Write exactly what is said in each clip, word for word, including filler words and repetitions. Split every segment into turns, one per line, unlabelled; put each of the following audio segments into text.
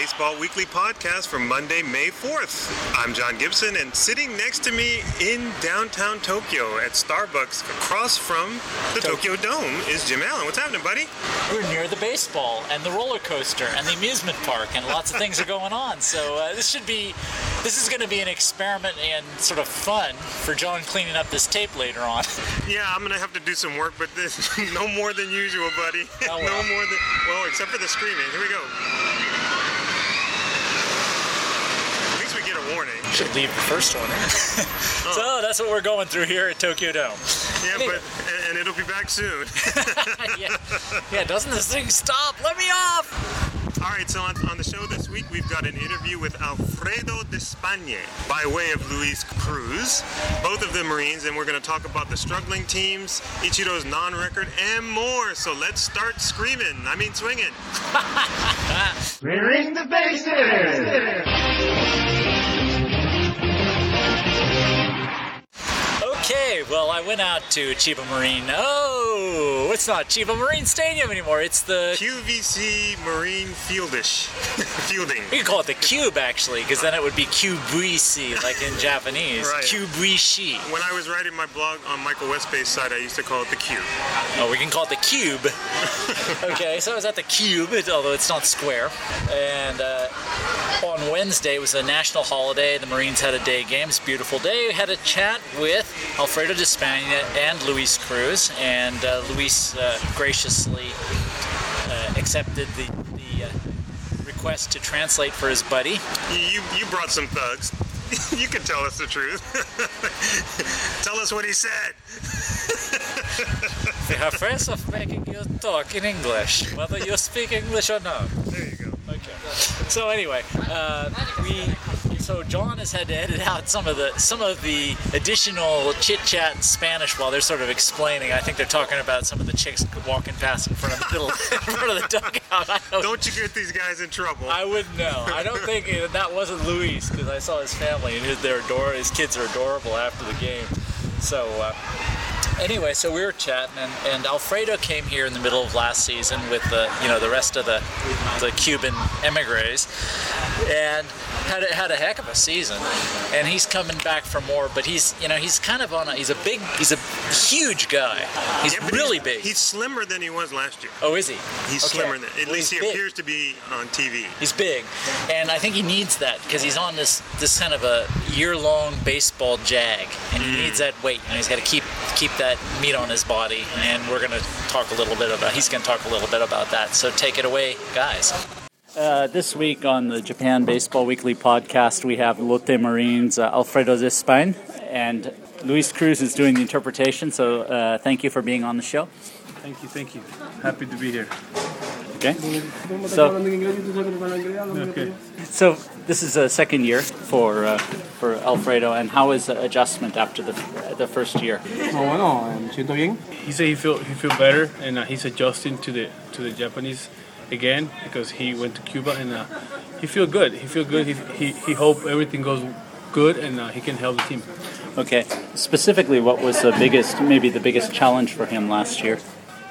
Baseball Weekly podcast for Monday, May fourth. I'm John Gibson, and sitting next to me in downtown Tokyo at Starbucks across from the to- Tokyo Dome is Jim Allen. What's happening, buddy?
We're near the baseball and the roller coaster and the amusement park, and lots of things are going on. So uh, this should be, this is going to be an experiment and sort of fun for John cleaning up this tape later on.
Yeah, I'm going to have to do some work, but this, no more than usual, buddy.
Oh, well.
No more than, well, except for the screaming. Here we go. At least we get a warning.
Should leave the first one in.
Oh.
So that's what we're going through here at Tokyo Dome.
Yeah,
anyway.
but and, and it'll be back soon.
yeah. yeah, doesn't this thing stop? Let me off!
All right, so on, on the show this week, we've got an interview with Alfredo Despaigne by way of Luis Cruz, both of the Marines, and we're going to talk about the struggling teams, Ichiro's non-record, and more. So let's start screaming. I mean swinging.
Clearing the bases!
Okay, well, I went out to Chiba Marine. Oh, it's not Chiba Marine Stadium anymore. It's the
Q V C Marine Fieldish. Fielding.
We could call it the Cube, actually, because then it would be Kyubuishi, like in Japanese.
Right.
Kyubuishi.
When I was writing my blog on Michael Westbay's site, I used to call it the Cube.
Oh, we can call it the Cube. Okay, so I was at the Cube, although it's not square. And uh, on Wednesday, it was a national holiday. The Marines had a day game. It's a beautiful day. We had a chat with Alfredo Despaigne and Luis Cruz, and uh, Luis uh, graciously uh, accepted the, the uh, request to translate for his buddy.
You you brought some thugs. You can tell us the truth. Tell us what he said.
We have ways of making you talk in English, whether you speak English or not.
There you go.
Okay. So anyway, uh, we. So John has had to edit out some of the some of the additional chit chat in Spanish while they're sort of explaining. I think they're talking about some of the chicks walking past in front of the middle, in front of the dugout. I don't,
Don't you get these guys in trouble?
I wouldn't know. I don't think it, that wasn't Luis, because I saw his family and his, they're ador- his kids are adorable after the game. So. Uh, Anyway, so we were chatting, and, and Alfredo came here in the middle of last season with the, you know, the rest of the the Cuban emigres, and had a, had a heck of a season. And he's coming back for more, but he's, you know, he's kind of on a, he's a big, he's a huge guy. He's
Yeah,
really
he's,
big.
He's slimmer than he was last year.
Oh, is he?
He's
Okay.
slimmer than, at
Well,
least he
he's big.
appears to be on T V.
He's big, and I think he needs that because he's on this this kind of a year-long baseball jag, and he
Mm.
needs that weight, and he's got to keep keep that meat on his body. And we're going to talk a little bit about. He's going to talk a little bit about that. So take it away, guys. Uh, this week on the Japan Baseball Weekly podcast, we have Lotte Marines uh, Alfredo Despaigne, and Luis Cruz is doing the interpretation. So uh, thank you for being on the show.
Thank you, thank you. Happy to be here.
Okay. So,
Okay.
so this is a second year for uh, for Alfredo, and how is the adjustment after the the first year?
No, bueno, me siento bien.
He said he feel he feel better, and uh, he's adjusting to the to the Japanese again because he went to Cuba, and uh, he feel good. He feel good. He he, he hope everything goes good, and uh, he can help the team.
Okay. Specifically, what was the biggest, maybe the biggest challenge for him last year?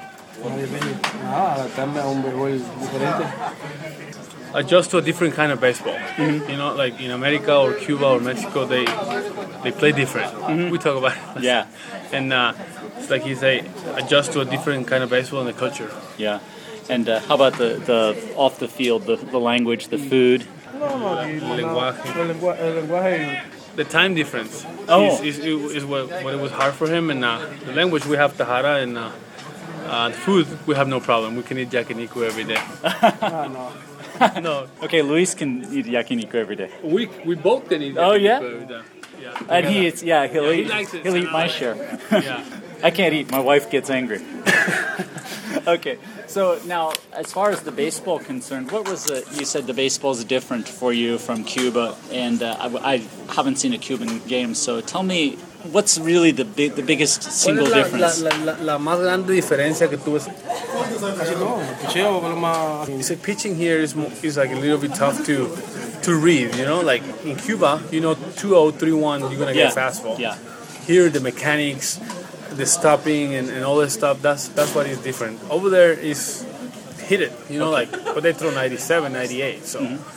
Nada, adaptarme a un béisbol diferente.
Adjust to a different kind of baseball. Mm-hmm. You know, like in America or Cuba or Mexico, they they play different. Mm-hmm. We talk about it.
Yeah.
And uh, it's like he say, adjust to a different kind of baseball and the culture.
Yeah. And uh, how about the, the off the field, the, the language, the food?
No, no, aquí
El lenguaje.
el lenguaje, el lenguaje
The time difference
Oh.
is, is, is what, what it was hard for him, and uh, the language we have Tahara, and uh, uh, the food we have no problem. We can eat yakiniku every day.
ah, no.
No,
Okay, Luis can eat yakiniku every day.
we we both can eat.
Oh,
yakiniku
yeah?
every day. Yeah.
And he eats, yeah, he'll
Yeah, he
eat,
likes it,
he'll
so
eat
now
my
I-
share.
Yeah.
I can't eat. My wife gets angry. Okay, so now as far as the baseball concerned, what was the? You said the baseball is different for you from Cuba, and uh, I, I haven't seen a Cuban game. So tell me, what's really the big, the biggest single
¿Cuál es
difference?
la, la, la, la más grande diferencia que tú ves?
Casi todo. El picheo es lo más.
You say pitching here is mo- is like a little bit tough to to read. You know, like in Cuba, you know, two oh, three one, you're gonna
Yeah,
get a fastball.
yeah.
Here, the mechanics, the stopping, and, and all this stuff. That's that's what is different. Over there is hit it. You know, like but they throw ninety-seven, ninety-eight. So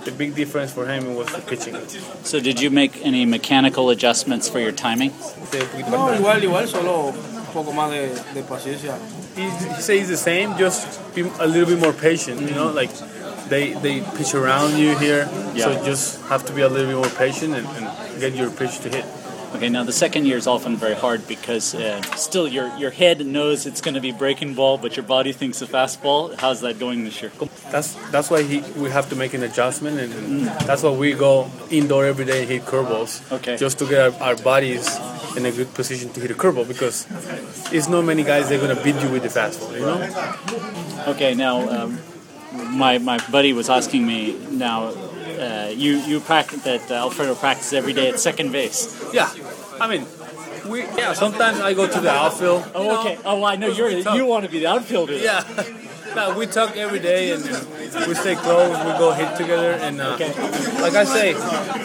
the big difference for him was the pitching.
So did you make any mechanical adjustments for your timing?
No, igual, igual, solo un poco más de, de paciencia.
He, he says the same, just be a little bit more patient, you know, like they they pitch around you here,
Yeah.
so just have to be a little bit more patient and, and get your pitch to hit.
Okay, now the second year is often very hard because uh, still your your head knows it's going to be breaking ball, but your body thinks a fastball. How's that going this year?
That's that's why he, we have to make an adjustment, and, and that's why we go indoor every day and hit curveballs.
Okay.
Just to get our, our bodies in a good position to hit a curveball, because it's not many guys that are going to beat you with the fastball, you know?
Okay, now um, my my buddy was asking me now. Uh, you you practice that uh, Alfredo practices every day at second base.
Yeah, I mean, we yeah. Sometimes I go to the outfield.
Oh,
you know?
okay. Oh, I know you're
talk.
you want to be the outfielder.
Yeah. No, we talk every day, and, and we stay close. We go hit together, and uh,
Okay.
like I say,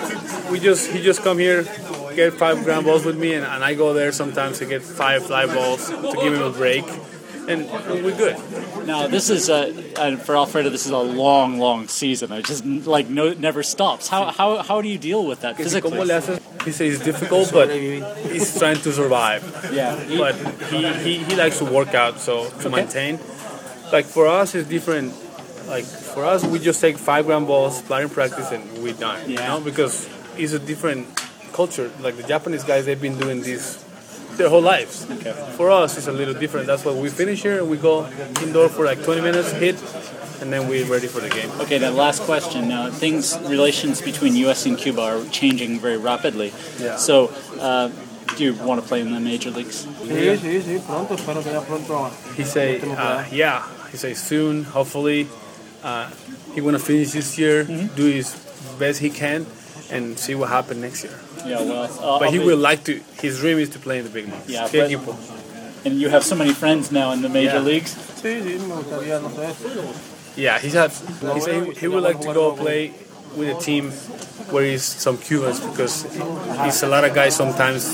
we just he just come here, get five ground balls with me, and, and I go there sometimes to get five fly balls to give him a break, and we're good.
Now this is uh, uh, for Alfredo. This is a long, long season. It just like no never stops. How how how do you deal with that physically?
¿Cómo le haces? He says it's difficult, but he's trying to survive.
Yeah.
But he, he, he likes to work out, so to maintain. Like for us, it's different. Like for us, we just take five ground balls, batting practice, and we're done. You
Yeah.
know, because it's a different culture. Like the Japanese guys, they've been doing this their whole lives.
Okay.
For us, it's a little different. That's why we finish here and we go indoor for like twenty minutes, hit, and then we're ready for the game.
Okay, then last question. Now, things, relations between U S and Cuba are changing very rapidly.
Yeah.
So, uh, do you want to play in the major leagues?
Sí, sí, sí, pronto, espero que ya pronto.
He say, uh, yeah. He say soon, hopefully. Uh, he wanna finish this year, do his best he can, and see what happens next year.
Yeah, well, uh,
But he
I'll
will
be-
like to. His dream is to play in the big leagues.
Yeah,
Qué
but-
equipo.
And you have so many friends now in the major
Yeah.
leagues.
Sí, sí, me gustaría, no sé.
Yeah, he's had. He say he, he would like to go play with a team where he's some Cubans, because he's a lot of guys sometimes.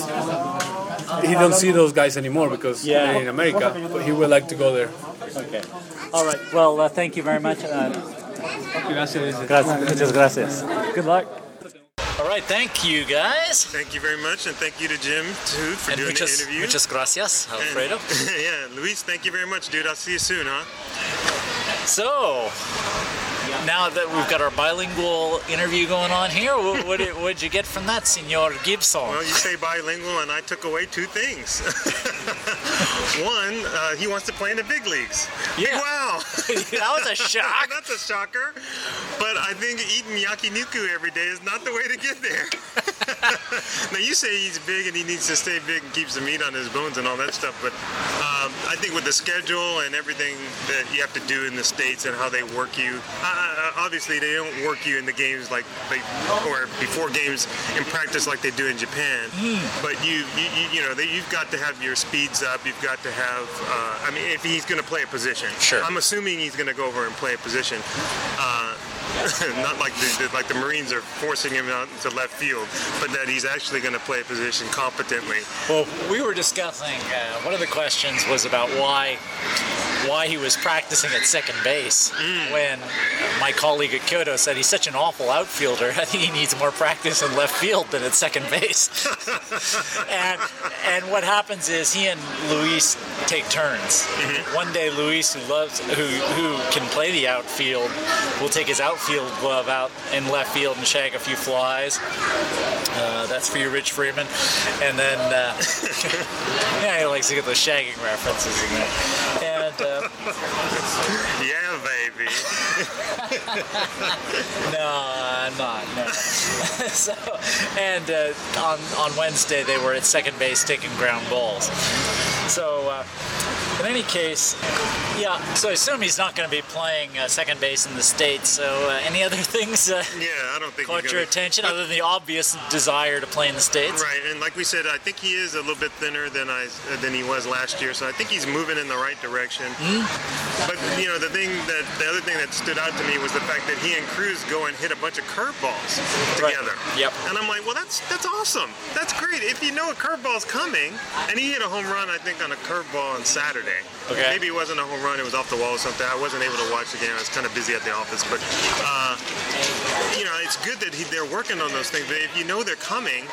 He don't see those guys anymore because
Yeah.
they're in America. But he would like to go there.
Okay. All right. Well, uh, thank you very much. Uh,
Gracias.
gracias. Muchas gracias. Good luck. All right. Thank you, guys.
Thank you very much, and thank you to Jim too for
And
doing
muchas,
the interview.
muchas gracias,
And-
Alfredo.
yeah, Luis, thank you very much, dude. I'll see you soon, huh?
So, now that we've got our bilingual interview going on here, what what did what'd you get from that, Senor Gibson?
Well, you say bilingual, and I took away two things. One, uh, he wants to play in the big leagues. Big
Yeah.
wow.
That was a shock.
That's a shocker. But I think eating yakiniku every day is not the way to get there. Now, you say he's big and he needs to stay big and keeps the meat on his bones and all that stuff, but um, I think with the schedule and everything that you have to do in the States and how they work you, uh, obviously they don't work you in the games like they, or before games in practice like they do in Japan, but you, you, you, you know, they, you've got to have your speeds up, you've got to have, uh, I mean, if he's going to play a position.
Sure.
I'm assuming he's going to go over and play a position. Uh, not like the, like the Marines are forcing him out into left field, but that he's actually going to play a position competently.
Well, we were discussing, uh, one of the questions was about why why he was practicing at second base when my colleague at Kyoto said he's such an awful outfielder. I think he needs more practice in left field than at second base. and and what happens is he and Luis take turns. One day Luis, who loves who who can play the outfield, will take his outfield glove out in left field and shag a few flies. Uh, that's for you, Rich Freeman. And then, uh, yeah, he likes to get those shagging references in there. And, uh,
Yeah, baby.
no, I'm not, no. so, and uh, on, on Wednesday, they were at second base taking ground balls. So, uh, in any case, yeah, so I assume he's not going to be playing uh, second base in the States. So, uh, any other things uh,
Yeah, I don't think
caught
he's
your
gonna,
attention other than the obvious desire to play in the States?
Right, and like we said, I think he is a little bit thinner than I than he was last year, so I think he's moving in the right direction. But you know, the thing that the other thing that stood out to me was the fact that he and Cruz go and hit a bunch of curveballs
Right.
together.
Yep.
And I'm like, well, that's that's awesome. That's great. If you know a curveball's coming, and he hit a home run, I think, on a curveball on Saturday. Saturday.
Okay.
Maybe it wasn't a home run, it was off the wall or something. I wasn't able to watch the game. I was kind of busy at the office. But, uh, you know, it's good that he, they're working on those things. But if you know they're coming,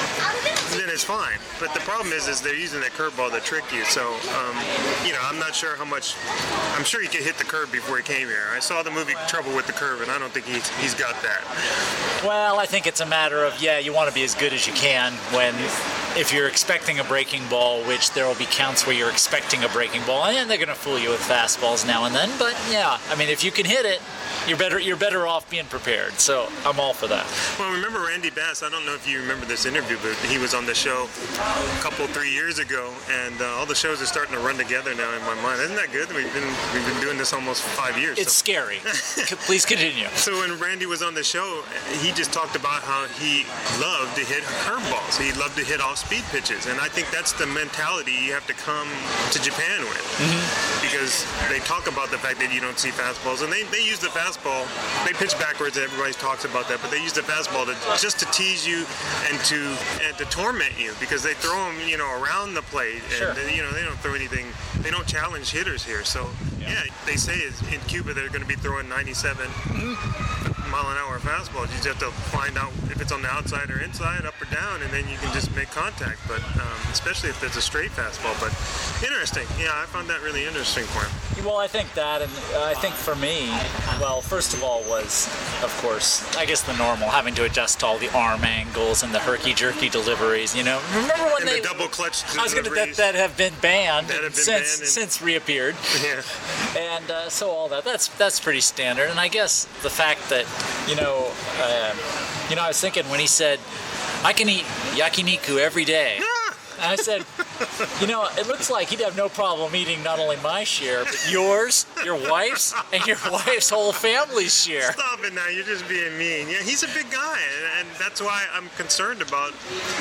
then it's fine. But the problem is, is they're using that curveball to trick you. So, um, you know, I'm not sure how much. I'm sure he could hit the curve before he came here. I saw the movie Trouble with the Curve, and I don't think he's, he's got that.
Well, I think it's a matter of, yeah, you want to be as good as you can when, if you're expecting a breaking ball, which there will be counts where you're expecting a breaking ball, and they're going to fool you with fastballs now and then. But yeah, I mean, if you can hit it, you're better you're better off being prepared. So I'm all for that.
Well, remember Randy Bass? I don't know if you remember this interview, but he was on the show a couple, three years ago, and uh, all the shows are starting to run together now in my mind. Isn't that good? We've been we've been doing this almost five years.
It's
so.
scary. Please continue.
So when Randy was on the show, he just talked about how he loved to hit curveballs. He loved to hit off-speed pitches, and I think that's the mentality you have to come to Japan with, mm-hmm. because they talk about the fact that you don't see fastballs, and they, they use the fastball. They pitch backwards. Everybody talks about that, but they use the fastball to just to tease you and to and to torment you, because they throw them, you know, around the plate, and
sure.
they, you know, they don't throw anything. They don't challenge hitters here. So yeah, yeah they say is in Cuba they're going to be throwing ninety-seven mm-hmm. mile an hour fastballs. You just have to find out if it's on the outside or inside, up or down, and then you can just make contact. But um, especially if it's a straight fastball. But interesting. Yeah, I found that really interesting for him.
Well, I think that, and I think for me, well, first of all was, of course, I guess the normal, having to adjust to all the arm angles and the herky-jerky deliveries, you know. Remember when
and
they...
the double clutch
I was going to, that, that have been banned
that have been
since,
banned and,
since reappeared.
Yeah.
And uh, so all that, that's that's pretty standard. And I guess the fact that, you know, uh, you know, I was thinking when he said, I can eat yakiniku every day. And I said, you know, it looks like he'd have no problem eating not only my share, but yours, your wife's, and your wife's whole family's share.
Stop it now, you're just being mean. Yeah, he's a big guy, and, and that's why I'm concerned about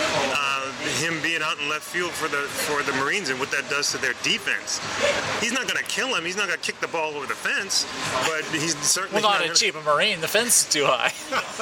uh, him being out in left field for the for the Marines and what that does to their defense. He's not going to kill him, he's not going to kick the ball over the fence, but he's certainly
well, not,
not
a
gonna...
cheap a Marine, the fence is too high.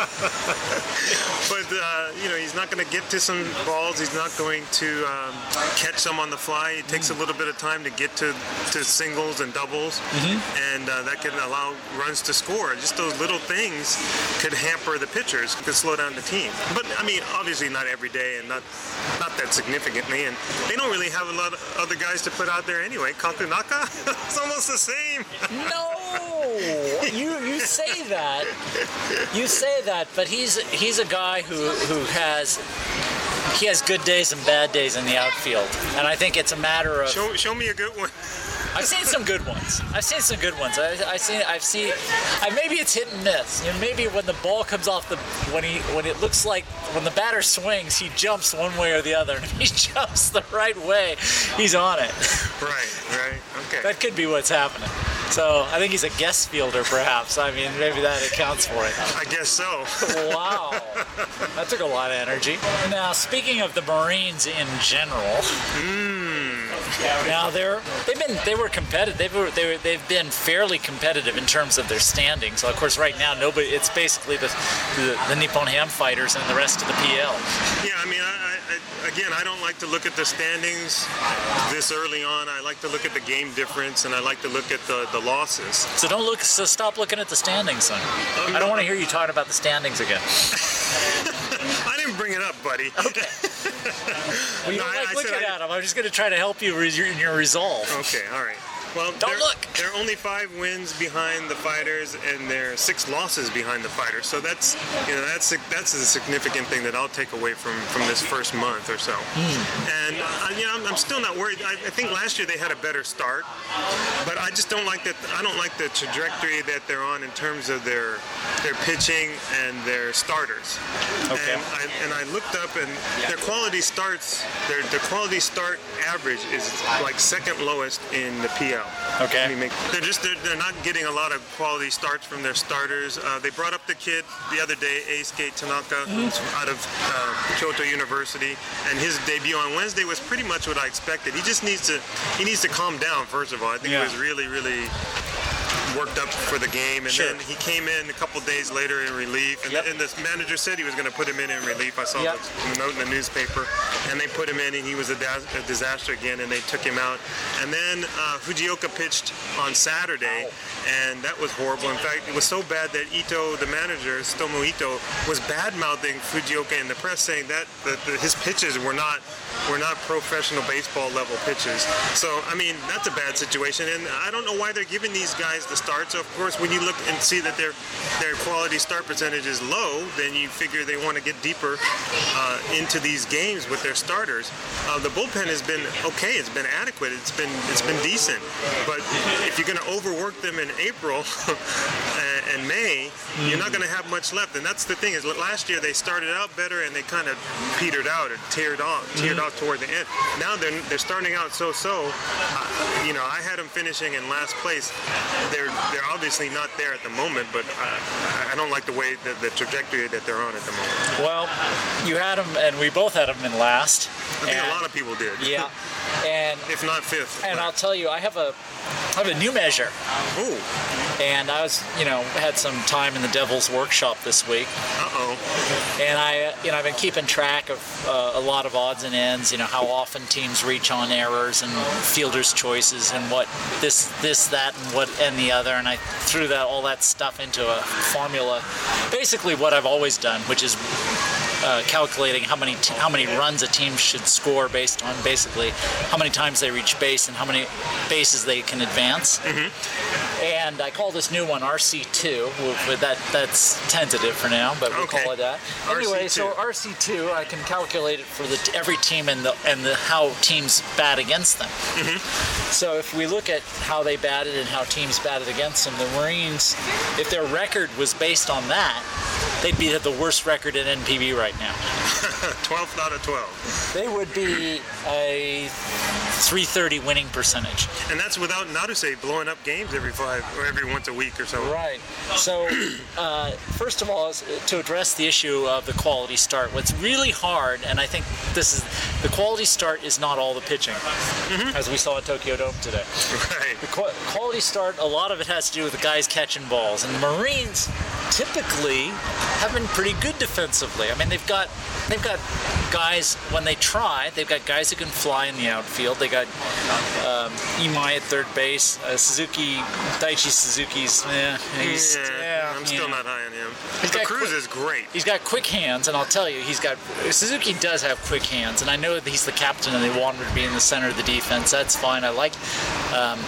But, uh, you know, he's not going to get to some balls, he's not going to Um, catch some on the fly. It takes a little bit of time to get to, to singles and doubles, mm-hmm. and uh, that can allow runs to score. Just those little things could hamper the pitchers, could slow down the team. But I mean, obviously not every day and not not that significantly. And they don't really have a lot of other guys to put out there anyway. Kakunaka, it's almost the same.
No, you you say that, you say that, but he's he's a guy who who has. He has good days and bad days in the outfield, and I think it's a matter of.
Show, show me a good one.
I've seen some good ones. I've seen some good ones. I, I seen. I've seen. I, maybe it's hit and miss. You know, maybe when the ball comes off the, when he, when it looks like when the batter swings, he jumps one way or the other. And if he jumps the right way, he's on it.
Right. Right. Okay.
That could be what's happening. So I think he's a guest fielder, perhaps. I mean, maybe that accounts for it.
I guess so.
Wow, that took a lot of energy. Now, speaking of the Marines in general,
mm.
now they're they've been they were competitive. They were they were, they've been fairly competitive in terms of their standing. So of course, right now nobody. It's basically the the, the Nippon Ham fighters and the rest of the P L.
Yeah, I mean, I, I, again, I don't like to look at the standings this early on. I like to look at the game difference, and I like to look at the, the losses.
So don't look. So stop looking at the standings, son.
Um,
I don't want to hear you talking about the standings again.
I didn't bring it up, buddy.
Okay. Well, you
No,
don't
I-
like
I
looking
said I-
at them. I'm just going to try to help you re- in your resolve.
Okay, all right. Well,
Don't
they're,
look.
They're only five wins behind the Fighters, and they're six losses behind the Fighters. So that's, you know, that's a, that's a significant thing that I'll take away from, from this first month or so. Mm. And uh, you know, I'm, I'm still not worried. I, I think last year they had a better start, but I just don't like that. I don't like the trajectory that they're on in terms of their their pitching and their starters.
Okay.
And I, and I looked up, and their quality starts, their their quality start average is like second lowest in the P L.
Okay.
I mean, they're just they're, they're not getting a lot of quality starts from their starters. Uh, they brought up the kid the other day, Eisuke Tanaka, who's out of uh, Kyoto University, and his debut on Wednesday was pretty much what I expected. He just needs to he needs to calm down. First of all, I think
Yeah.
he was really really worked up for the game, and
Sure.
then he came in a couple days later in relief, and,
Yep.
and the manager said he was going to put him in in relief. I saw
Yep.
the note in the newspaper, and they put him in, and he was a, da- a disaster again, and they took him out. And then uh, Fujioka pitched on Saturday, and that was horrible. In fact, it was so bad that Ito, the manager, Tsutomu Ito, was bad-mouthing Fujioka in the press, saying that, that, that his pitches were not were not professional baseball level pitches. So, I mean, that's a bad situation, and I don't know why they're giving these guys the starts. Of course, when you look and see that their their quality start percentage is low, then you figure they want to get deeper uh, into these games with their starters. Uh, the bullpen has been okay. It's been adequate. It's been it's been decent. But if you're going to overwork them in April and May, you're not going to have much left. And that's the thing is, last year they started out better and they kind of petered out or teared off, teared off toward the end. Now they're they're starting out so-so. Uh, you know, I had them finishing in last place. They're they're obviously not there at the moment, but uh, I don't like the way the, the trajectory that they're on at the moment.
Well, you had them, and we both had them in last.
I think
and,
a lot of people did.
Yeah, and
if not fifth.
and I'll tell you, I have a I have a new measure.
Ooh.
And I was, you know, had some time in the Devil's Workshop this week.
Uh-oh.
And I, you know, I've been keeping track of uh, a lot of odds and ends, you know, how often teams reach on errors and fielders' choices and what this, this, that, and what, and the other. And I threw that all that stuff into a formula. Basically what I've always done, which is uh, calculating how many t- how many runs a team should score based on basically how many times they reach base and how many bases they can advance. Mm-hmm. And I call this new one R C two. With that, that's tentative for now, but we'll
Okay.
call it that.
R C two.
Anyway, so R C two, I can calculate it for the every team and the and the how teams bat against them.
Mm-hmm.
So if we look at how they batted and how teams batted against them, the Marines, if their record was based on that, they'd be at the worst record in N P B right now.
twelfth out of twelve.
They would be a three thirty winning percentage.
And that's without Naruse blowing up games every five or every once a week or so.
Right. So, uh, first of all, is to address the issue of the quality start. What's really hard, and I think this is, the quality start is not all the pitching, mm-hmm. as we saw at Tokyo Dome today.
Right.
The qu- quality start, a lot of it has to do with the guys catching balls, and the Marines typically have been pretty good defensively. I mean, they've got they've got guys, when they try, they've got guys who can fly in the outfield. They got um, Imai at third base, uh, Suzuki, Daichi Suzuki's, eh, he's,
Yeah,
yeah,
I'm still
yeah.
not high on him.
He's
But
got
Cruz
quick-
is great.
He's got quick hands, and I'll tell you, he's got Suzuki does have quick hands, and I know that he's the captain and they want him to be in the center of the defense. That's fine. I like. Um,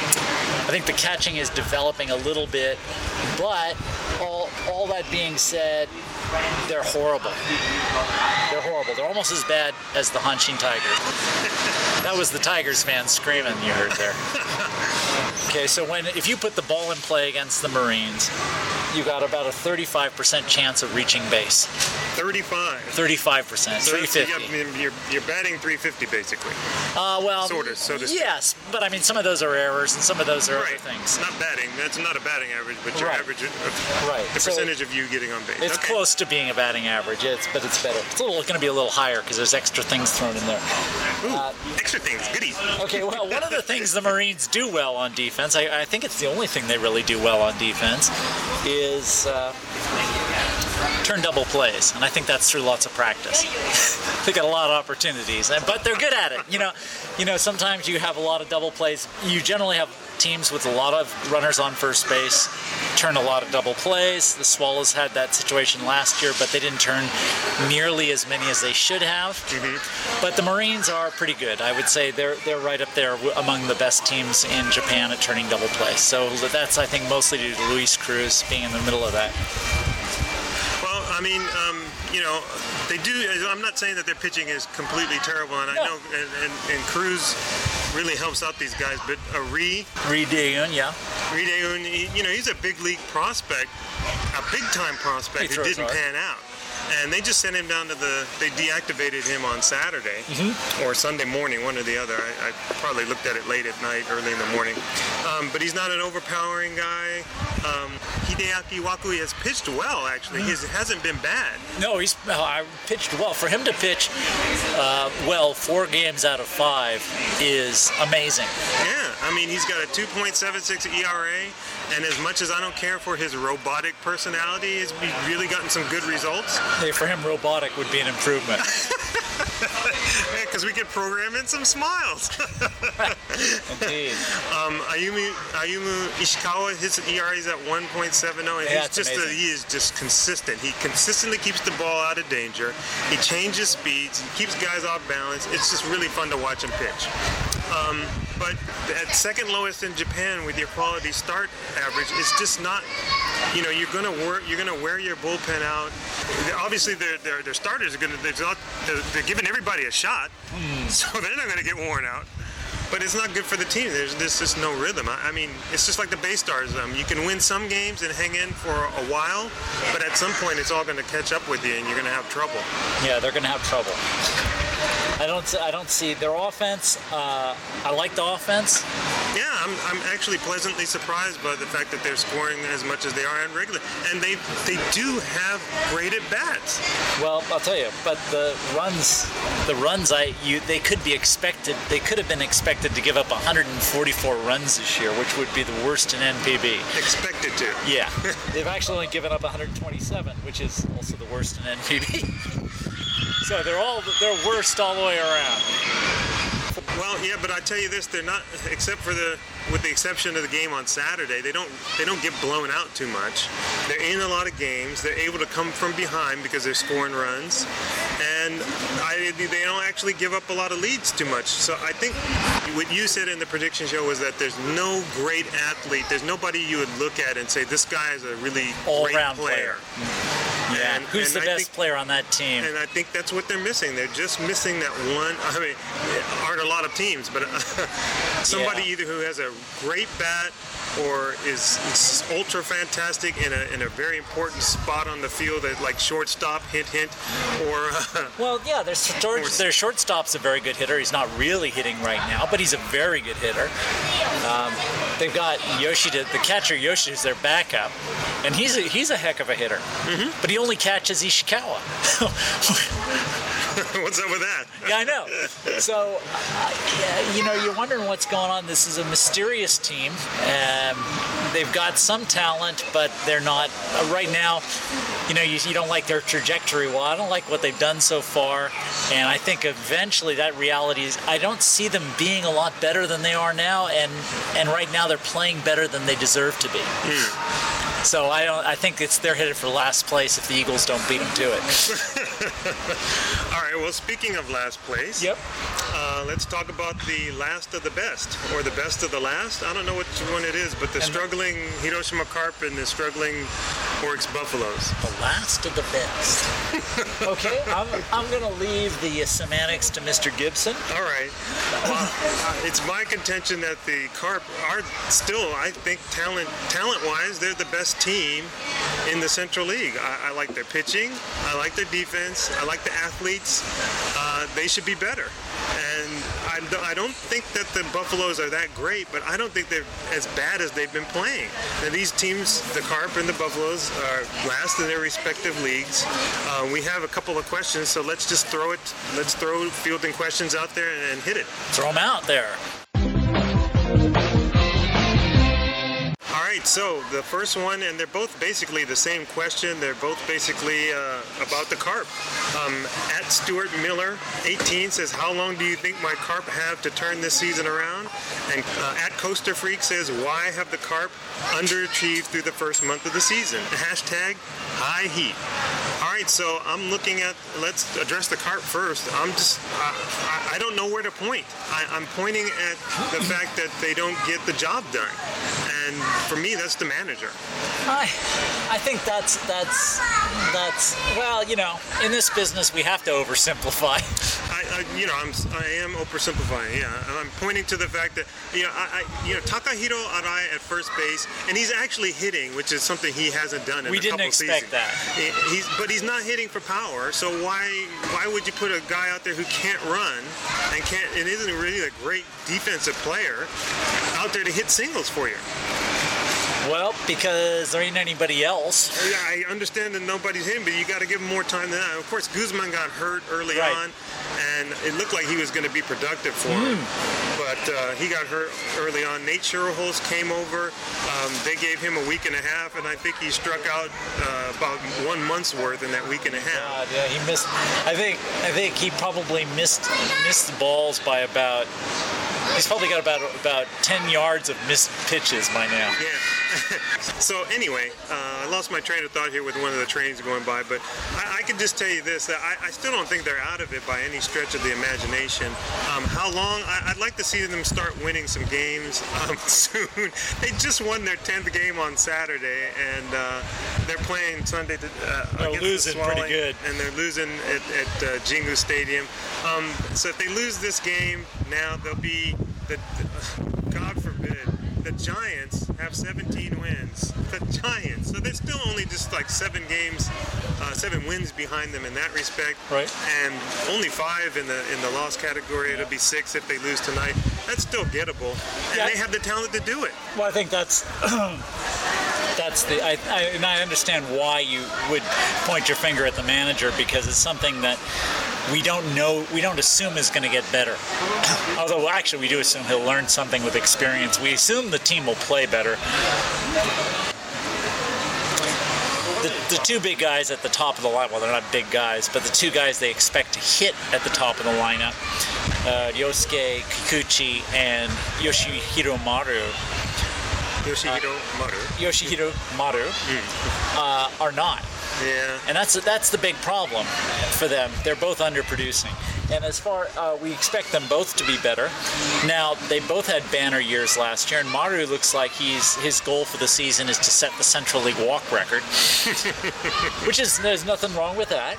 I think the catching is developing a little bit, but all all that being said, they're horrible. They're horrible. They're almost as bad as the Hanshin Tigers. That was the Tigers fan screaming you heard there. Okay, so when if you put the ball in play against the Marines, you got about a thirty-five percent chance of reaching base.
thirty-five.
thirty-five percent,
So
three
that's- you
fifty.
got- you're, you're batting three fifty basically.
Uh, well,
Sort of, so to speak.
yes, but I mean, some of those are errors and some of those are
Right.
other things.
Not batting. That's not a batting average, but your
Right.
average, of,
Right.
the
So
percentage of you getting on base.
It's
Okay.
close to being a batting average, it's, but it's better. It's a little going to be a little higher because there's extra things thrown in there.
Ooh, extra things, goodies.
Okay, well, one of the things the Marines do well on defense, I, I think it's the only thing they really do well on defense, is uh, turn double plays, and I think that's through lots of practice. They got a lot of opportunities, and, but they're good at it. You know, you know, sometimes you have a lot of double plays. You generally have teams with a lot of runners on first base turn a lot of double plays. The Swallows had that situation last year, but they didn't turn nearly as many as they should have. Mm-hmm. But the Marines are pretty good. I would say they're they're right up there among the best teams in Japan at turning double plays. So that's, I think, mostly due to Luis Cruz being in the middle of that.
Well, I mean, um, you know, they do. I'm not saying that their pitching is completely terrible, and I
No.
know, and, and, and Cruz really helps out these guys. But uh, Ree,
Reed Daeun, yeah.
Ree Daeun, he, you know, he's a big league prospect, a big time prospect
He
who
throws
didn't
hard.
pan out. And they just sent him down to the, they deactivated him on Saturday
Mm-hmm.
or Sunday morning, one or the other. I, I probably looked at it late at night, early in the morning. Um, but he's not an overpowering guy. Um, Hideaki Wakui has pitched well, actually. He hasn't been bad.
No, he's uh, I pitched well. For him to pitch uh, well four games out of five is amazing.
Yeah, I mean, he's got a two point seven six E R A, And as much as I don't care for his robotic personality, he's really gotten some good results.
Hey, for him, robotic would be an improvement.
Because we could program in some smiles.
Indeed.
um, Ayumu, Ayumu Ishikawa, his E R A is at one point seven oh, and
Yeah,
he's
it's
just a,
amazing.
he is just consistent. He consistently keeps the ball out of danger. He changes speeds. He keeps guys off balance. It's just really fun to watch him pitch. Um, but at second lowest in Japan with your quality start average, it's just not. You know, you're gonna work. You're gonna wear your bullpen out. Obviously, their their, their starters are gonna. They're, not, they're, they're giving everybody a shot, mm. so they're not gonna get worn out. But it's not good for the team. There's, there's just no rhythm. I, I mean, it's just like the Bay Stars. Um, you can win some games and hang in for a while, but at some point, it's all gonna catch up with you, and you're gonna have trouble.
Yeah, they're gonna have trouble. I don't. I don't see their offense. Uh, I like the offense.
Yeah, I'm, I'm actually pleasantly surprised by the fact that they're scoring as much as they are in regular, and they they do have great at bats.
Well, I'll tell you, but the runs, the runs, I you they could be expected. They could have been expected to give up one hundred forty-four runs this year, which would be the worst in N P B.
Expected to.
Yeah, they've actually only given up one hundred twenty-seven, which is also the worst in N P B. So they're all they're worst all the way around.
Well, yeah, but I tell you this, they're not, except for the, with the exception of the game on Saturday, they don't they don't get blown out too much. They're in a lot of games. They're able to come from behind because they're scoring runs, and I, they don't actually give up a lot of leads too much. So I think what you said in the prediction show was that there's no great athlete. There's nobody you would look at and say this guy is a really
all-round
great player.
player. Yeah,
and,
who's
and
the
I
best
think,
player on that team?
And I think that's what they're missing. They're just missing that one. I mean, aren't a lot of teams, but somebody
yeah.
either who has a great bat or is, is ultra fantastic in a in a very important spot on the field, like shortstop, hint, hint, or. Uh,
well, yeah, their George, their shortstop's a very good hitter. He's not really hitting right now, but he's a very good hitter. Um, they've got Yoshida, the catcher Yoshida, is their backup, and he's a, he's a heck of a hitter. Mm-hmm. But he only catches Ishikawa.
What's up with that?
Yeah, I know. So, uh, you know, you're wondering what's going on. This is a mysterious team. Um, they've got some talent, but they're not, uh, right now, you know, you, you don't like their trajectory. Well, I don't like what they've done so far, and I think eventually that reality is, I don't see them being a lot better than they are now, and, and right now they're playing better than they deserve to be. Mm. So I don't. I think it's they're headed for last place if the Eagles don't beat them to it.
All right. Well, speaking of last place,
yep.
Uh, let's talk about the last of the best, or the best of the last. I don't know which one it is, but the and struggling Hiroshima Carp and the struggling Oryx Buffaloes.
The last of the best. Okay, I'm I'm gonna leave the semantics to Mister Gibson.
All right. Well, it's my contention that the Carp are still, I think, talent talent-wise, they're the best team in the Central League. I, I like their pitching. I like their defense. I like the athletes. Uh, they should be better. And I, I don't think that the Buffaloes are that great, but I don't think they're as bad as they've been playing. Now, these teams, the Carp and the Buffaloes, are last in their respective leagues. Uh, we have a couple of questions, so let's just throw it. Let's throw fielding questions out there and, and hit it.
Throw them out there.
All right, so the first one, and they're both basically the same question. They're both basically uh, about the Carp. Um, at Stuart Miller, eighteen, says, how long do you think my Carp have to turn this season around? And uh, at Coaster Freak says, why have the Carp underachieved through the first month of the season? Hashtag high heat. All right, so I'm looking at, let's address the Carp first. I'm just, uh, I, I don't know where to point. I, I'm pointing at the fact that they don't get the job done. And for me, that's the manager.
I, I think that's that's that's well, you know, in this business we have to oversimplify.
I, I you know, I'm I am oversimplifying. Yeah, I'm pointing to the fact that you know, I, I you know, Takahiro Arai at first base, and he's actually hitting, which is something he hasn't done in
we
a couple seasons.
We didn't expect that.
He, he's but he's not hitting for power. So why why would you put a guy out there who can't run and can't and isn't really a great defensive player out there to hit singles for you?
Well, because there ain't anybody else.
Yeah, I understand that nobody's hitting, but you got to give him more time than that. Of course, Guzman got hurt early
right.
on, and it looked like he was going to be productive for
mm.
him. but uh, he got hurt early on. Nate Scherholz came over. Um, they gave him a week and a half, and I think he struck out uh, about one month's worth in that week and a half.
God, yeah, he missed. I think. I think he probably missed missed the balls by about. He's probably got about about ten yards of missed pitches by now.
Yeah. So anyway, uh, I lost my train of thought here with one of the trains going by, but I, I can just tell you this, that I, I still don't think they're out of it by any stretch of the imagination. Um, how long? I, I'd like to see them start winning some games um, soon. They just won their tenth game on Saturday, and uh, they're playing Sunday to, uh,
They're
against
losing
the Swallow,
pretty good.
and they're losing at, at uh, Jingu Stadium. Um, so if they lose this game, now they'll be, the, the, God forbid, the Giants have seventeen wins. The Giants. So they're still only just like seven games, uh, seven wins behind them in that respect.
Right.
And only five in the in the loss category. It'll be six if they lose tonight. That's still gettable. And
Yeah.
they have the talent to do it.
Well, I think that's that's the. I, I and I understand why you would point your finger at the manager, because it's something that we don't know, we don't assume is going to get better. Although, well, actually, we do assume he'll learn something with experience. We assume the team will play better. The, the two big guys at the top of the line, well, they're not big guys, but the two guys they expect to hit at the top of the lineup, uh, Yosuke Kikuchi and Yoshihiro Maru,
Yoshihiro Maru.
Yoshihiro Maru, uh, are not.
Yeah.
And that's that's the big problem for them. They're both underproducing. And as far, uh, we expect them both to be better. Now, they both had banner years last year, and Maru looks like he's his goal for the season is to set the Central League walk record, which is, there's nothing wrong with that.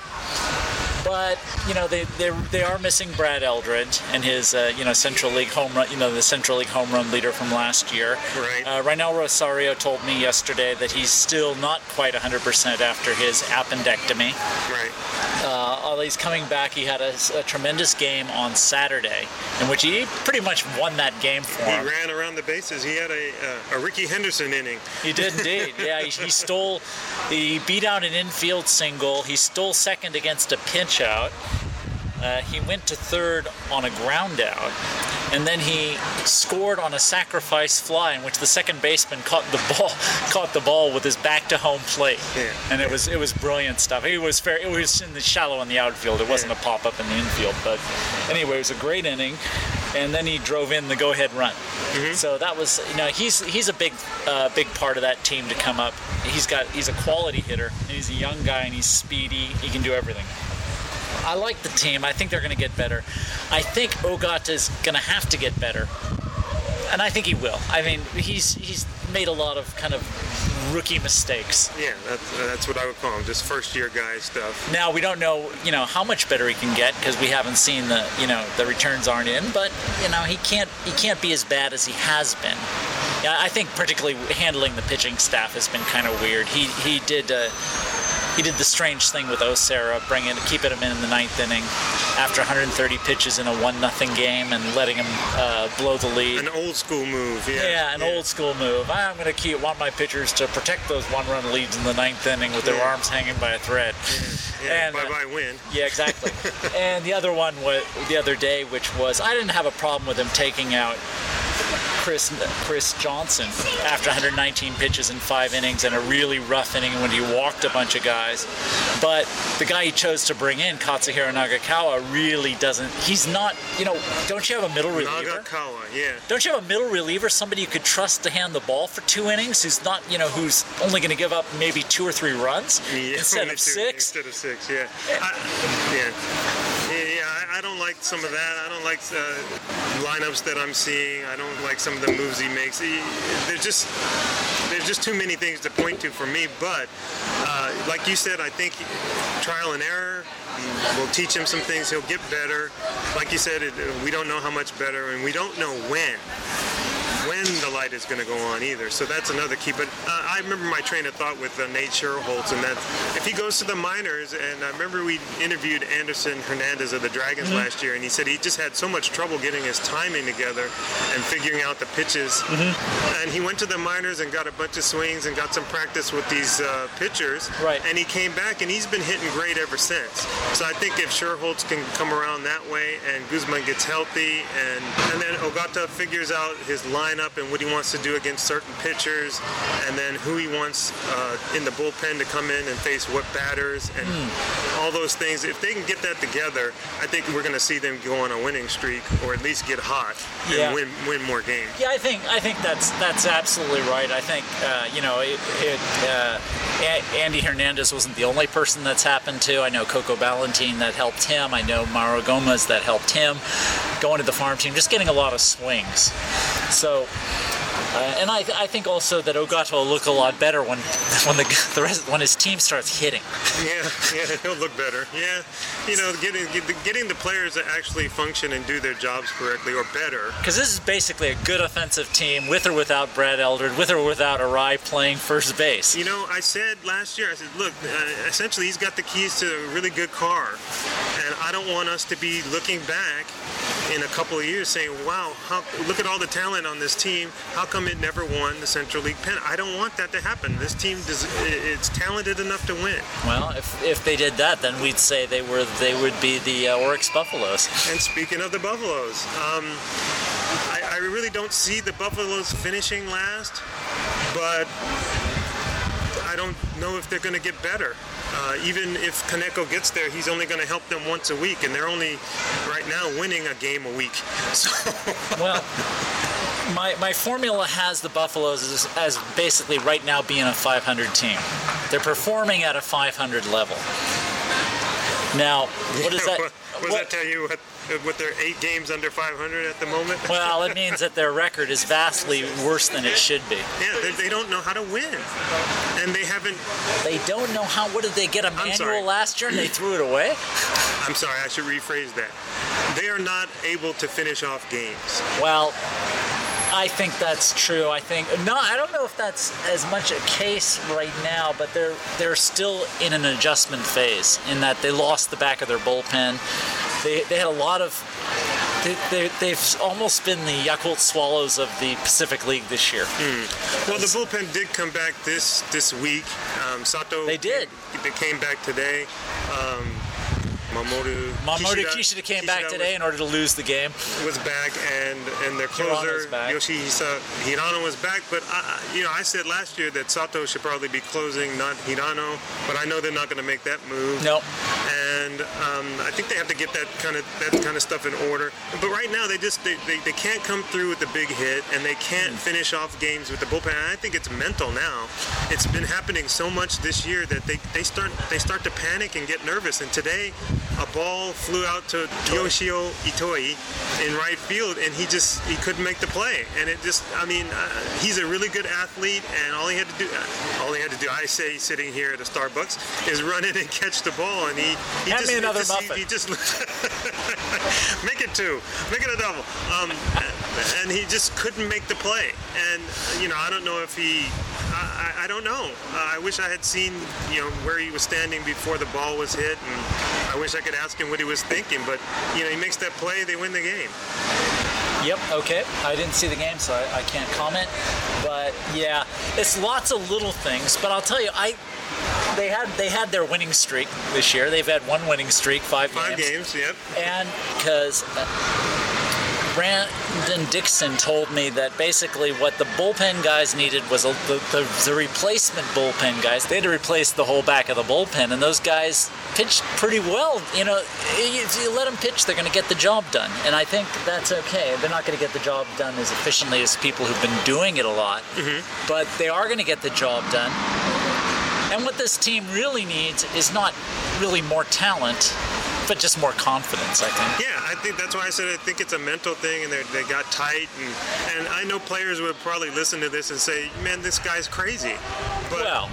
But you know they they they are missing Brad Eldred and his uh, you know Central League home run, you know the Central League home run leader from last year.
Right.
Uh, Raynel Rosario told me yesterday that he's still not quite one hundred percent after his appendectomy.
Right.
Uh, although he's coming back, he had a, a tremendous game on Saturday, in which he pretty much won that game for
He
him.
ran around the bases. He had a uh, a Ricky Henderson inning.
He did indeed. Yeah, he, he stole, he beat out an infield single. He stole second against a pinch out. Uh, he went to third on a ground out, and then he scored on a sacrifice fly in which the second baseman caught the ball, caught the ball with his back to home plate,
Yeah.
and it was it was brilliant stuff. It was fair. It was in the shallow in the outfield. It wasn't
Yeah.
a pop up in the infield, but anyway, it was a great inning. And then he drove in the go-ahead run. Mm-hmm. So that was, you know, he's he's a big uh, big part of that team to come up. He's got he's a quality hitter. And he's a young guy and he's speedy. He can do everything. I like the team. I think they're going to get better. I think Ogata is going to have to get better, and I think he will. I mean, he's he's made a lot of kind of rookie mistakes.
Yeah, that's, uh, that's what I would call him, just first-year guy stuff.
Now we don't know, you know, how much better he can get because we haven't seen the, you know, the returns aren't in. But you know, he can't he can't be as bad as he has been. Yeah, I think particularly handling the pitching staff has been kind of weird. He he did. Uh, He did the strange thing with Osera, bringing, keeping him in in the ninth inning after one hundred thirty pitches in a one nothing game and letting him uh, blow the lead.
An old school move, yeah.
Yeah, an old school move. I'm going to keep want my pitchers to protect those one-run leads in the ninth inning with their
Yeah.
arms hanging by a thread.
Yeah,
And, uh,
bye-bye win.
Yeah, exactly. And the other one was the other day, which was I didn't have a problem with him taking out Chris Chris Johnson after one hundred nineteen pitches in five innings and a really rough inning when he walked a bunch of guys. But the guy he chose to bring in, Katsuhiro Nagakawa, really doesn't. He's not. You know, don't you have a middle reliever?
Nagakawa, yeah.
Don't you have a middle reliever, somebody you could trust to hand the ball for two innings, who's not, you know, who's only going to give up maybe two or three runs
Yeah,
instead
only
of
two-
six?
Instead of six, yeah. I, yeah. Yeah, yeah I, I don't like some of that. I don't like uh, lineups that I'm seeing. I don't like some of the moves he makes. He, there's just there's just too many things to point to for me. But uh, like you said, I think trial and error will teach him some things. He'll get better. Like you said, it, we don't know how much better, and we don't know when. when the light is going to go on either. So that's another key. But uh, I remember my train of thought with uh, Nate Scherholtz, and that if he goes to the minors, and I remember we interviewed Anderson Hernandez of the Dragons mm-hmm. last year, and he said he just had so much trouble getting his timing together and figuring out the pitches. Mm-hmm. And he went to the minors and got a bunch of swings and got some practice with these uh, pitchers.
Right.
And he came back, and he's been hitting great ever since. So I think if Scherholtz can come around that way, and Guzman gets healthy, and and then Ogata figures out his lineup and what he wants to do against certain pitchers, and then who he wants uh, in the bullpen to come in and face what batters, and mm. all those things. If they can get that together, I think we're going to see them go on a winning streak, or at least get hot and
yeah.
win win more games.
Yeah, I think I think that's that's absolutely right. I think uh, you know it. it uh, Andy Hernandez wasn't the only person that's happened to. I know Coco Valentin that helped him. I know Mauro Gomez that helped him. Going to the farm team, just getting a lot of swings. So, uh, and I, I think also that Ogata will look a lot better when when the, the rest, when his team starts hitting.
Yeah, yeah, he'll look better. Yeah, you know, getting getting the players to actually function and do their jobs correctly or better.
Because this is basically a good offensive team, with or without Brad Eldred, with or without Arai playing first base.
You know, I said last year, I said, look, uh, essentially he's got the keys to a really good car, and I don't want us to be looking back in a couple of years saying, wow, how, look at all the talent on this team. How come it never won the Central League pennant? I don't want that to happen. This team does, it's talented enough to win.
Well, if if they did that, then we'd say they were they would be the uh, Oryx Buffaloes.
And speaking of the Buffaloes, um, I, I really don't see the Buffaloes finishing last, but I don't know if they're going to get better. Uh, even if Kaneko gets there, he's only going to help them once a week, and they're only right now winning a game a week. So
well, my my formula has the Buffaloes as, as basically right now being a five hundred team. They're performing at a five hundred level. Now, what does that?
what does what, that tell you? What, what they're eight games under five hundred at the moment?
Well, it means that their record is vastly worse than it should be.
Yeah, they, they don't know how to win, and they haven't.
They don't know how. What did they get a manual last year and they threw it away?
I'm sorry, I should rephrase that. They are not able to finish off games.
Well, I think that's true. I think no, I don't know if that's as much a case right now, but they're they're still in an adjustment phase in that they lost the back of their bullpen. They they had a lot of they, they, they've almost been the Yakult Swallows of the Pacific League this year.
Mm. Well, the bullpen did come back this this week. Um, Sato
they did.
They came back today. Um, Mamoru,
Mamoru Kishida, Kishida came Kishida back today was, in order to lose the game.
Was back, and and their closer Yoshihisa Hirano was back. But I, you know, I said last year that Sato should probably be closing, not Hirano. But I know they're not going to make that move.
No. Nope.
And um, I think they have to get that kind of that kind of stuff in order. But right now, they just they, they, they can't come through with the big hit, and they can't mm. finish off games with the bullpen. And I think it's mental now. It's been happening so much this year that they, they start they start to panic and get nervous. And today, a ball flew out to Yoshio Itoi in right field, and he just he couldn't make the play. And it just, I mean, uh, he's a really good athlete, and all he had to do, uh, all he had to do, I say, sitting here at a Starbucks, is run in and catch the ball, and he he
Hand
just
me another
just,
muffin.
He, he just make it two, make it a double, um, and he just couldn't make the play. And you know, I don't know if he. I, I don't know. Uh, I wish I had seen, you know, where he was standing before the ball was hit, and I wish I could ask him what he was thinking. But you know, he makes that play, they win the game.
Yep. Okay. I didn't see the game, so I, I can't comment. But yeah, it's lots of little things. But I'll tell you, I they had they had their winning streak this year. They've had one winning streak, five,
five
games.
games. Yep.
And because. Uh, Brandon Dixon told me that basically what the bullpen guys needed was a, the, the, the replacement bullpen guys. They had to replace the whole back of the bullpen, and those guys pitched pretty well. You know, if you let them pitch, they're going to get the job done, and I think that's okay. They're not going to get the job done as efficiently as people who've been doing it a lot, mm-hmm. but they are going to get the job done. And what this team really needs is not really more talent, but just more confidence, I think.
Yeah, I think that's why I said I think it's a mental thing, and they got tight. And, and I know players would probably listen to this and say, man, this guy's crazy. But,
well,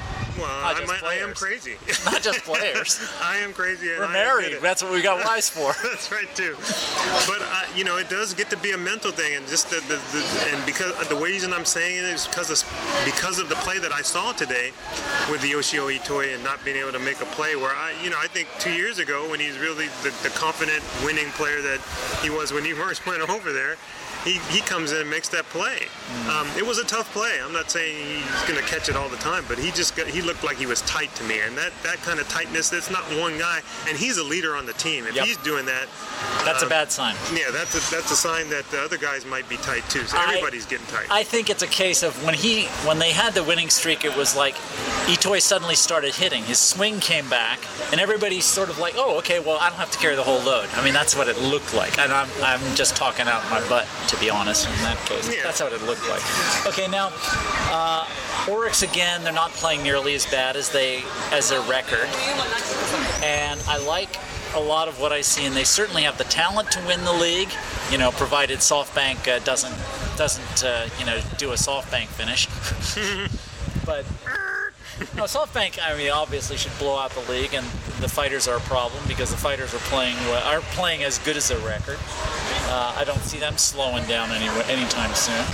Well,
Not
I'm,
just
I am
players.
crazy.
Not just players.
I am crazy. And
We're
I
married.
admit it.
That's what we got wives for.
That's right too. But uh, you know, it does get to be a mental thing, and just the, the, the and because the reason I'm saying it is because of because of the play that I saw today with the Yoshio Itoi and not being able to make a play. Where I, you know, I think two years ago when he's really the, the confident winning player that he was when he first went over there. He, he comes in and makes that play. Um, it was a tough play. I'm not saying he's going to catch it all the time, but he just got, he looked like he was tight to me. And that, that kind of tightness, that's not one guy. And he's a leader on the team. If
Yep.
he's doing that,
That's
uh,
a bad sign.
yeah, that's a, that's a sign that the other guys might be tight too. So
I-
everybody's getting tight.
I think it's a case of when he when they had the winning streak, it was like Itoi suddenly started hitting. His swing came back, and everybody's sort of like, oh, okay, well, I don't have to carry the whole load. I mean, that's what it looked like. And I'm, I'm just talking out my butt, to be honest, in that case.
Yeah.
That's how it looked like. Okay, now, uh, Oryx, again, they're not playing nearly as bad as they as their record. And I like a lot of what I see, and they certainly have the talent to win the league, you know, provided SoftBank uh, doesn't doesn't uh, you know do a SoftBank finish. But no, SoftBank, I mean, obviously should blow out the league, and the Fighters are a problem because the Fighters are playing well, are playing as good as their record. Uh, I don't see them slowing down any anytime soon.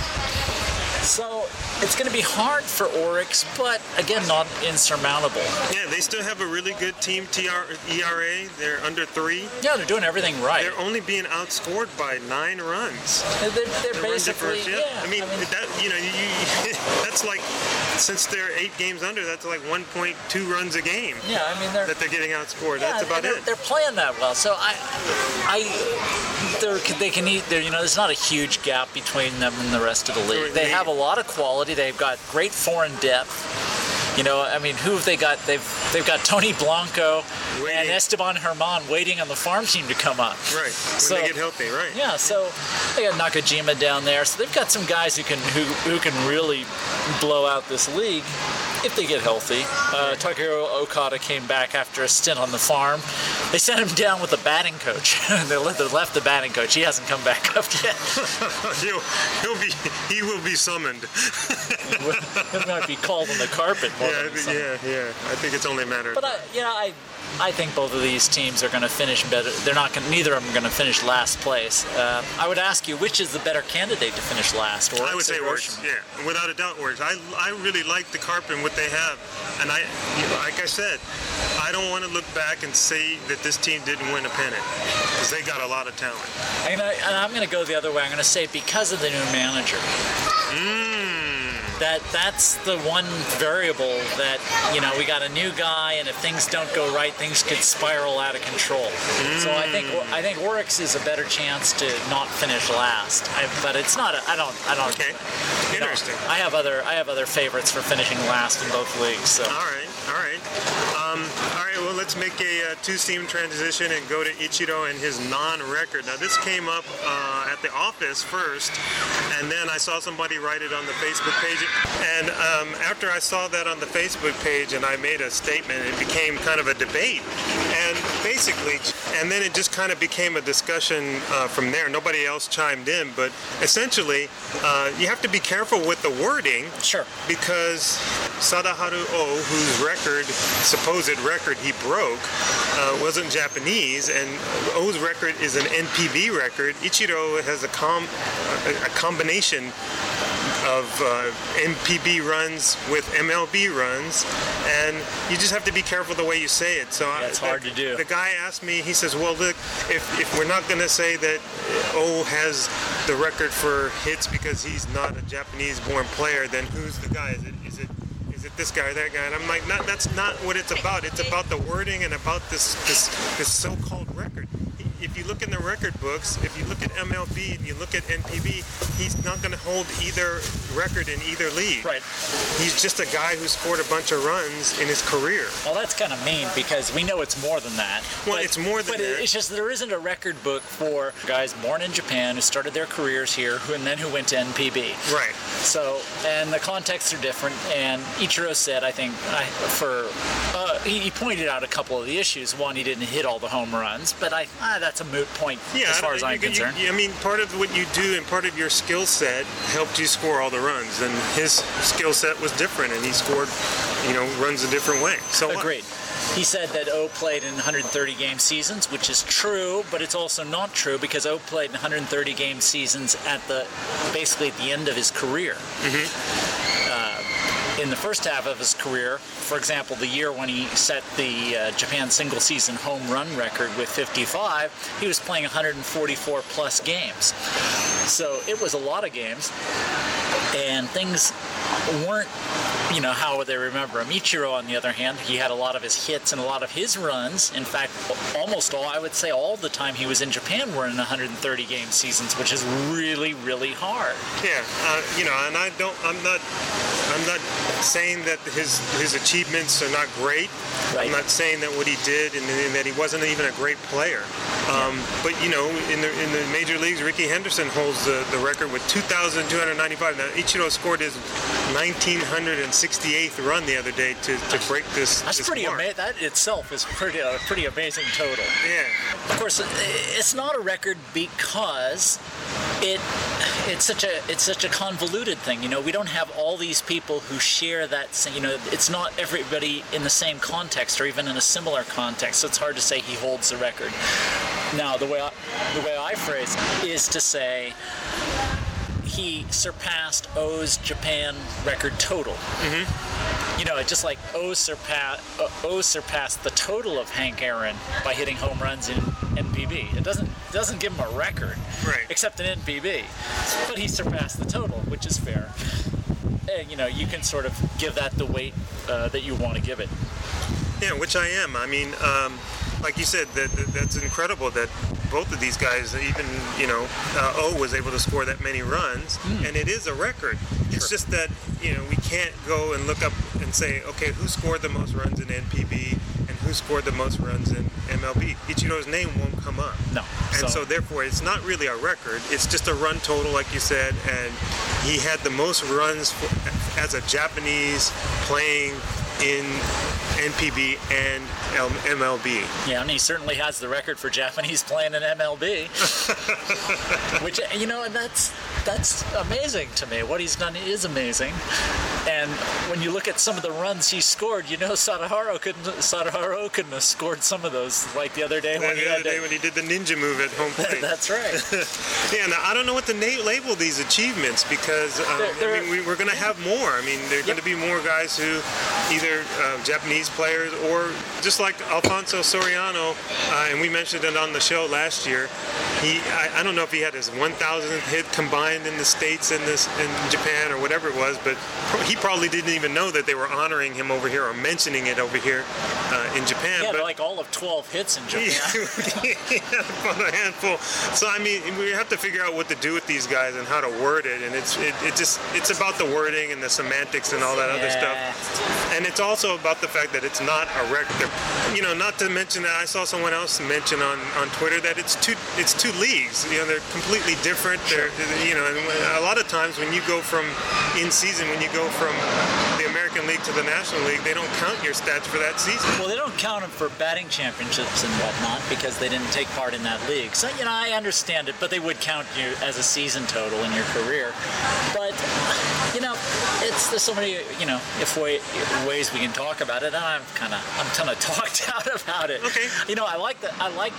So it's going to be hard for Oryx, but again, not insurmountable.
Yeah, they still have a really good team T R, E R A. They're under three.
Yeah, they're doing everything right.
They're only being outscored by nine runs.
They're, they're, they're
The run
basically,
differential.
yeah.
I mean, that you know, you, you, that's like since they're eight games under, that's like one point two runs a game
yeah, I mean, they're
that they're getting outscored.
yeah,
That's about
they're,
it.
They're playing that well, so I, I, they're, they can eat. There, you know, there's not a huge gap between them and the rest of the league. They have a lot of quality. They've got great foreign depth. You know, I mean, who have they got? They've they've got Tony Blanco
Waiting.
and Esteban Herman waiting on the farm team to come up.
Right, when
So-
they get healthy, right?
Yeah, so they got Nakajima down there, so they've got some guys who can who, who can really blow out this league if they get healthy. Uh, Takahiro Okada came back after a stint on the farm. They sent him down with a batting coach. they left they left the batting coach. He hasn't come back up yet.
he'll, he'll be he will be summoned.
He might be called on the carpet more
yeah,
than something.
yeah, yeah. I think it's only a matter of
But I, you know, I, I think both of these teams are going to finish better. They're not going. Neither of them are going to finish last place. Uh, I would ask you, which is the better candidate to finish last?
I would say
or
Oryx, yeah, without a doubt Oryx. I, I really like the carp and what they have, and I, like I said, I don't want to look back and say that this team didn't win a pennant because they got a lot of talent.
And, I, and I'm going to go the other way. I'm going to say because of the new manager.
Mmm.
That that's the one variable that, you know, we got a new guy, and if things don't go right, things could spiral out of control. Mm. So I think I think Oryx is a better chance to not finish last. I, but it's not. A, I don't. I don't.
Okay.
you know,
Interesting.
I have other. I have other favorites for finishing last in both leagues. So.
All right, all right. Um, all right, well, let's make a uh, two-team transition and go to Ichiro and his non-record. Now, this came up uh, at the office first, and then I saw somebody write it on the Facebook page. And um, after I saw that on the Facebook page and I made a statement, it became kind of a debate. And basically, and then it just kind of became a discussion uh, from there. Nobody else chimed in, but essentially, uh, you have to be careful with the wording.
Sure.
Because Sadaharu O, whose record, supposed record he broke, uh, wasn't Japanese, and O's record is an N P B record. Ichiro has a, com- a, a combination of uh, N P B runs with M L B runs, and you just have to be careful the way you say it. So
yeah, it's
I,
hard
the,
to do.
The guy asked me, he says, well, look, if, if we're not going to say that O has the record for hits because he's not a Japanese-born player, then who's the guy? Is it is it is it this guy or that guy? And I'm like, not, that's not what it's about. It's about the wording and about this this this so-called record. If you look in the record books, if you look at M L B and you look at N P B, he's not going to hold either record in either league.
Right.
He's just a guy who scored a bunch of runs in his career.
Well, that's kind of mean because we know it's more than that.
Well,
but,
it's more than
but
that.
It's just there isn't a record book for guys born in Japan who started their careers here who, and then who went to N P B.
Right.
So, and the contexts are different. And Ichiro said, I think, I, for uh, he, he pointed out a couple of the issues. One, he didn't hit all the home runs, but I ah, that's that's a moot point
Yeah,
as far as I'm
you- you-
concerned.
you- I mean, part of what you do and part of your skill set helped you score all the runs, and his skill set was different, and he scored, you know, runs a different way. So what?
Agreed. He said that O played in one hundred thirty game seasons, which is true, but it's also not true because O played in one hundred thirty game seasons at the basically at the end of his career. Uh, in the first half of his career, for example, the year when he set the uh, Japan single-season home run record with fifty-five, he was playing one hundred forty-four plus games. So it was a lot of games, and things weren't, you know, how they remember him. Ichiro, on the other hand, he had a lot of his hits and a lot of his runs. In fact, almost all, I would say all the time he was in Japan were in one hundred thirty game seasons, which is really, really hard.
Yeah, uh, you know, and I don't, I'm not, I'm not saying that his his achievements are not great.
Right.
I'm not saying that what he did and, and that he wasn't even a great player. Um, but you know, in the in the major leagues, Ricky Henderson holds the, the record with two thousand two hundred ninety-five. Now Ichiro scored his nineteen sixty-eighth run the other day to, to break this.
That's
this
pretty
mark.
amazing. That itself is pretty a pretty amazing total.
Yeah.
Of course, it's not a record because it it's such a it's such a convoluted thing. You know, we don't have all these people who share that. sa- You know, it's not everybody in the same context or even in a similar context. So it's hard to say he holds the record. Now, the way I, the way I phrase it is to say he surpassed O's Japan record total. Mm-hmm. You know, it just like O surpassed O surpassed the total of Hank Aaron by hitting home runs in N P B. It doesn't it doesn't give him a record,
Right.
except in N P B, but he surpassed the total, which is fair. And, you know, you can sort of give that the weight uh, that you want to give it.
Yeah, which I am. I mean, um, like you said, that, that that's incredible that both of these guys, even you know, uh, O was able to score that many runs,
Mm.
and it is a record. It's just that you know we can't go and look up and say, okay, who scored the most runs in N P B and who scored the most runs in M L B. Ichiro's name won't come up.
No.
And so, therefore, it's not really a record. It's just a run total, like you said, and he had the most runs for, as a Japanese playing in N P B and M L B.
Yeah, and he certainly has the record for Japanese playing in M L B. Which, you know, that's that's amazing to me. What he's done is amazing. And when you look at some of the runs he scored, you know Sadaharu couldn't Sadaharu couldn't have scored some of those, like the other day when
the
he
other
had
day
to,
when he did the ninja move at home plate.
That's right.
Yeah, now I don't know what to na- label these achievements because um,
They're- they're-
I mean, we, we're going to have more. I mean, there are
Yep.
going to be more guys who either uh, Japanese players or just like Alfonso Soriano, uh, and we mentioned it on the show last year. He, I, I don't know if he had his one thousandth hit combined in the States and this in Japan or whatever it was, but pro- he probably didn't even know that they were honoring him over here or mentioning it over here uh, in Japan.
He had
but
like all of twelve hits in Japan.
yeah, about a handful. So I mean, we have to figure out what to do with these guys and how to word it, and it's it, it just it's about the wording and the semantics and all that other stuff. And it's also about the fact that it's not a record. You know, not to mention that I saw someone else mention on, on Twitter that it's two it's two leagues. You know, they're completely different. They're you know, and a lot of times when you go from in season, when you go from the American League to the National League, they don't count your stats for that season.
Well, they don't count them for batting championships and whatnot because they didn't take part in that league. So, you know, I understand it, but they would count you as a season total in your career. But, you know, it's there's so many, you know, if way, ways we can talk about it, and I'm kind of I'm kind of talked out about it.
Okay.
You know, I like the I like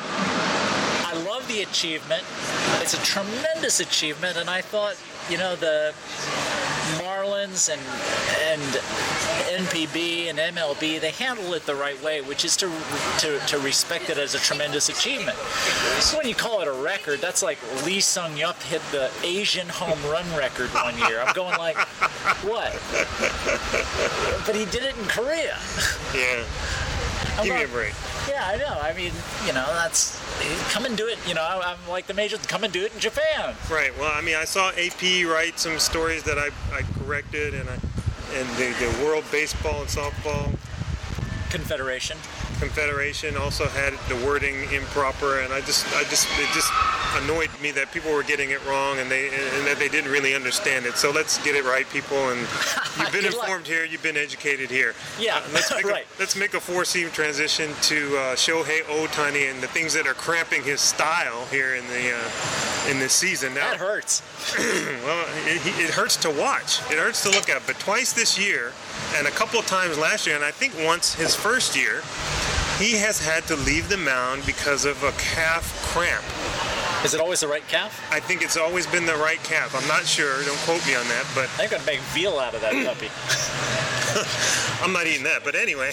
I love the achievement. It's a tremendous achievement, and I thought, you know, the Marlins and and N P B and M L B, they handle it the right way, which is to to, to respect it as a tremendous achievement. So when you call it a record, that's like Lee Sung-yup hit the Asian home run record one year. I'm going like, what? But he did it in Korea.
Yeah.
I'm
Give me
not-
a break.
Yeah, I know. I mean, you know, that's come and do it. You know, I'm like the majors. Come and do it in Japan.
Right. Well, I mean, I saw A P write some stories that I, I corrected, and I and the, the World Baseball and Softball
Confederation.
Confederation also had the wording improper, and I just I just it just annoyed me that people were getting it wrong and they and that they didn't really understand it. So let's get it right, people, and You've been
Good luck.
informed here. You've been educated here.
Yeah,
Uh, let's make
right.
A, let's make a four-seam transition to uh, Shohei Ohtani and the things that are cramping his style here in the uh, in this season. Now,
That hurts.
well, it, it hurts to watch. It hurts to look at. But twice this year, and a couple of times last year, and I think once his first year, he has had to leave the mound because of a calf cramp.
Is it always the right calf?
I think it's always been the right calf. I'm not sure. Don't quote me on that, but
They're going to make veal out of that puppy.
I'm not eating that. But anyway,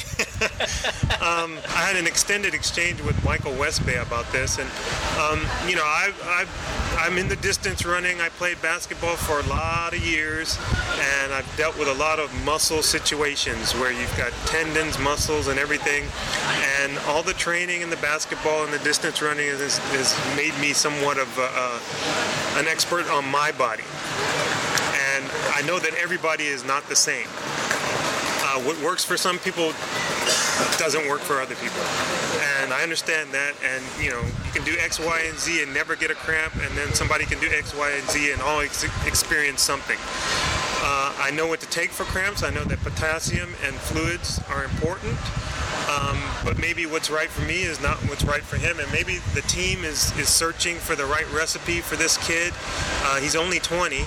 um, I had an extended exchange with Michael Westbay about this, and um, you know, I, I, I'm in the distance running. I played basketball for a lot of years, and I've dealt with a lot of muscle situations where you've got tendons, muscles, and everything. And all the training in the basketball and the distance running has, has made me somewhat of a, uh, an expert on my body. And I know that everybody is not the same. Uh, what works for some people doesn't work for other people. And I understand that. And, you know, you can do X, Y, and Z and never get a cramp. And then somebody can do X, Y, and Z and all ex- experience something. Uh, I know what to take for cramps. I know that potassium and fluids are important. Um, but maybe what's right for me is not what's right for him, and maybe the team is, is searching for the right recipe for this kid. Uh, he's only twenty.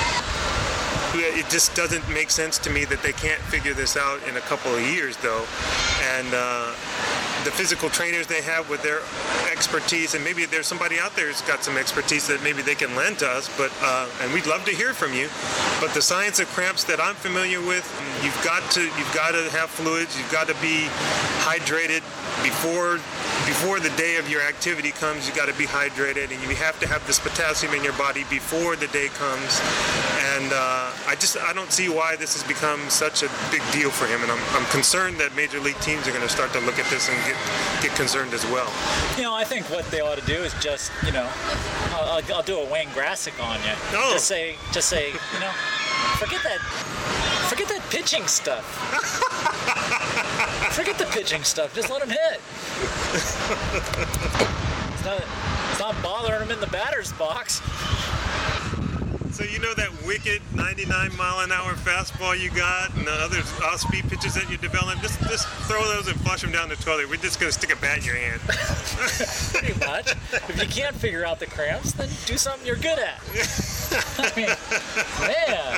It just doesn't make sense to me that they can't figure this out in a couple of years, though. And uh, the physical trainers they have with their expertise, and maybe there's somebody out there who's got some expertise that maybe they can lend to us, but uh, and we'd love to hear from you. But the science of cramps that I'm familiar with, you've got to you've got to have fluids, you've got to be hydrated before before the day of your activity comes. You got to be hydrated, and you have to have this potassium in your body before the day comes. And uh, I just I don't see why this has become such a big deal for him, and I'm, I'm concerned that major league teams are going to start to look at this and get get concerned as well.
You know, I think what they ought to do is just, you know, I'll, I'll, I'll do a Wayne Grassick on you.
Oh.
Just say, just say, you know, forget that, forget that pitching stuff. Forget the pitching stuff. Just let him hit. It's not, it's not bothering him in the batter's box.
So you know that wicked ninety-nine mile an hour fastball you got, and the other off-speed pitches that you develop. Just just throw those and flush them down the toilet. We're just gonna stick a bat in your hand.
Pretty much. If you can't figure out the cramps, then do something you're good at. I mean, man.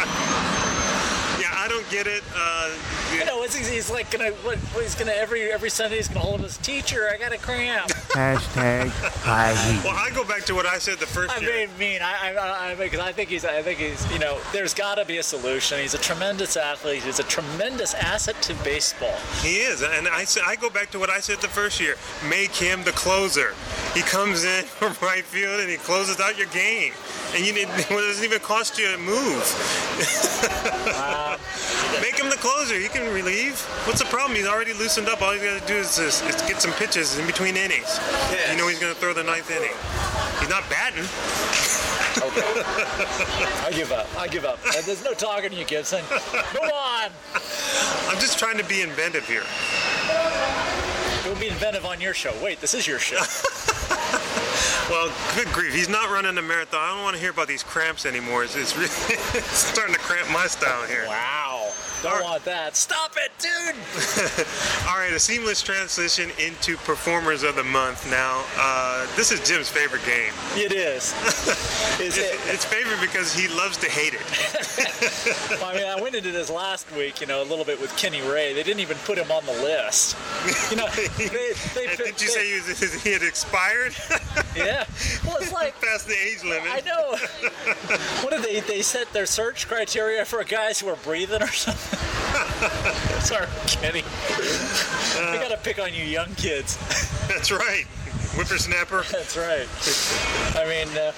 Yeah, I don't get it. Uh,
You know, he's, he's like gonna, what, what he's gonna, every every Sunday he's gonna hold up his teacher, I got a cramp.
Hashtag I heat.
well, I go back to what I said the first
I
year.
mean, mean, I, I, I, because I think he's, I think he's, you know, there's gotta be a solution. He's a tremendous athlete. He's a tremendous asset to baseball.
He is, and I say, I go back to what I said the first year. Make him the closer. He comes in from right field and he closes out your game, and you didn't, well, it doesn't even cost you a move.
Uh,
Make him the closer. He can relieve. What's the problem? He's already loosened up. All he's got to do is, is, is get some pitches in between innings. You know he's going to throw the ninth inning. He's not batting.
okay. I give up. I give up. There's no talking to you, Gibson. Move on.
I'm just trying to be inventive here.
It will be inventive on your show. Wait, this is your show.
Well, good grief. He's not running a marathon. I don't want to hear about these cramps anymore. It's, it's, really, it's starting to cramp my style here.
Wow. Don't
All
want that. Stop it, dude.
All right, a seamless transition into Performers of the Month. Now, uh, this is Jim's favorite game.
It is. Is
It's,
it?
it's favorite because he loves to hate it.
Well, I mean, I went into this last week, you know, a little bit with Kenny Ray. They didn't even put him on the list. You know, they, they,
And
put-
did you
they-
say he, was, he had expired?
Yeah. Well, it's like,
Past the age limit.
I know. What did they, they set their search criteria for guys who are breathing or something? Sorry, Kenny. I gotta pick on you young kids.
That's right. Whippersnapper.
That's right. I mean, uh,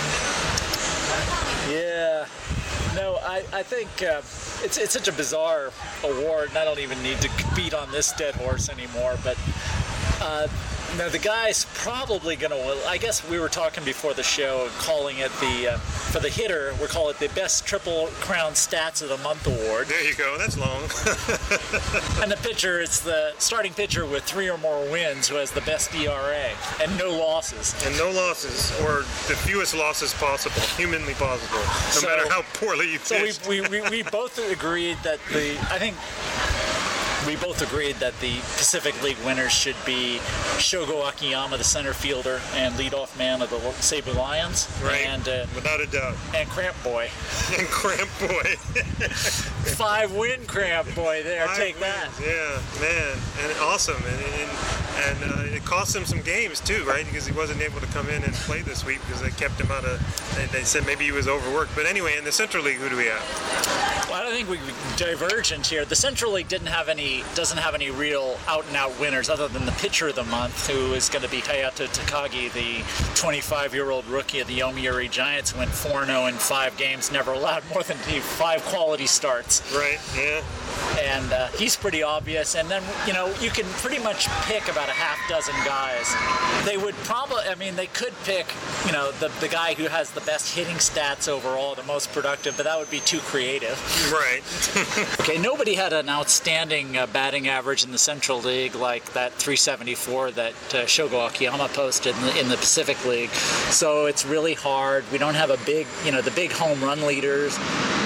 yeah. No, I, I think uh, it's it's such a bizarre award, and I don't even need to beat on this dead horse anymore, but Uh, now the guy's probably going to. I guess we were talking before the show, calling it the uh, for the hitter. We're calling it the best Triple Crown Stats of the Month award.
There you go. That's long.
And the pitcher, it's the starting pitcher with three or more wins who has the best E R A and no losses.
And no losses, or the fewest losses possible, humanly possible, no
So-
matter how poorly you
So we,
pitched.
we, we, we both agreed that the I think. We both agreed that the Pacific League winners should be Shogo Akiyama, the center fielder and leadoff man of the Seibu Lions,
Right.
and uh,
Without a doubt.
and Cramp Boy,
And Cramp Boy.
five win Cramp Boy. There,
Five
take that.
wins. Yeah, man, and awesome, and and, and uh, it cost him some games too, right? Because he wasn't able to come in and play this week because they kept him out of. They, they said maybe he was overworked. But anyway, in the Central League, who do we have?
Well, I don't think we divergent here. The Central League didn't have any, doesn't have any real out-and-out winners other than the pitcher of the month, who is going to be Hayato Takagi, the twenty-five-year-old rookie of the Yomiuri Giants, who went four and oh in five games, never allowed more than five quality starts.
Right. Yeah.
And uh, he's pretty obvious. And then, you know, you can pretty much pick about a half dozen guys. They would probably, I mean, they could pick, you know, the, the guy who has the best hitting stats overall, the most productive, but that would be too creative.
Right.
Okay, nobody had an outstanding uh, batting average in the Central League like that three seventy-four that uh, Shogo Akiyama posted in the, in the Pacific League. So it's really hard. We don't have a big, you know, the big home run leaders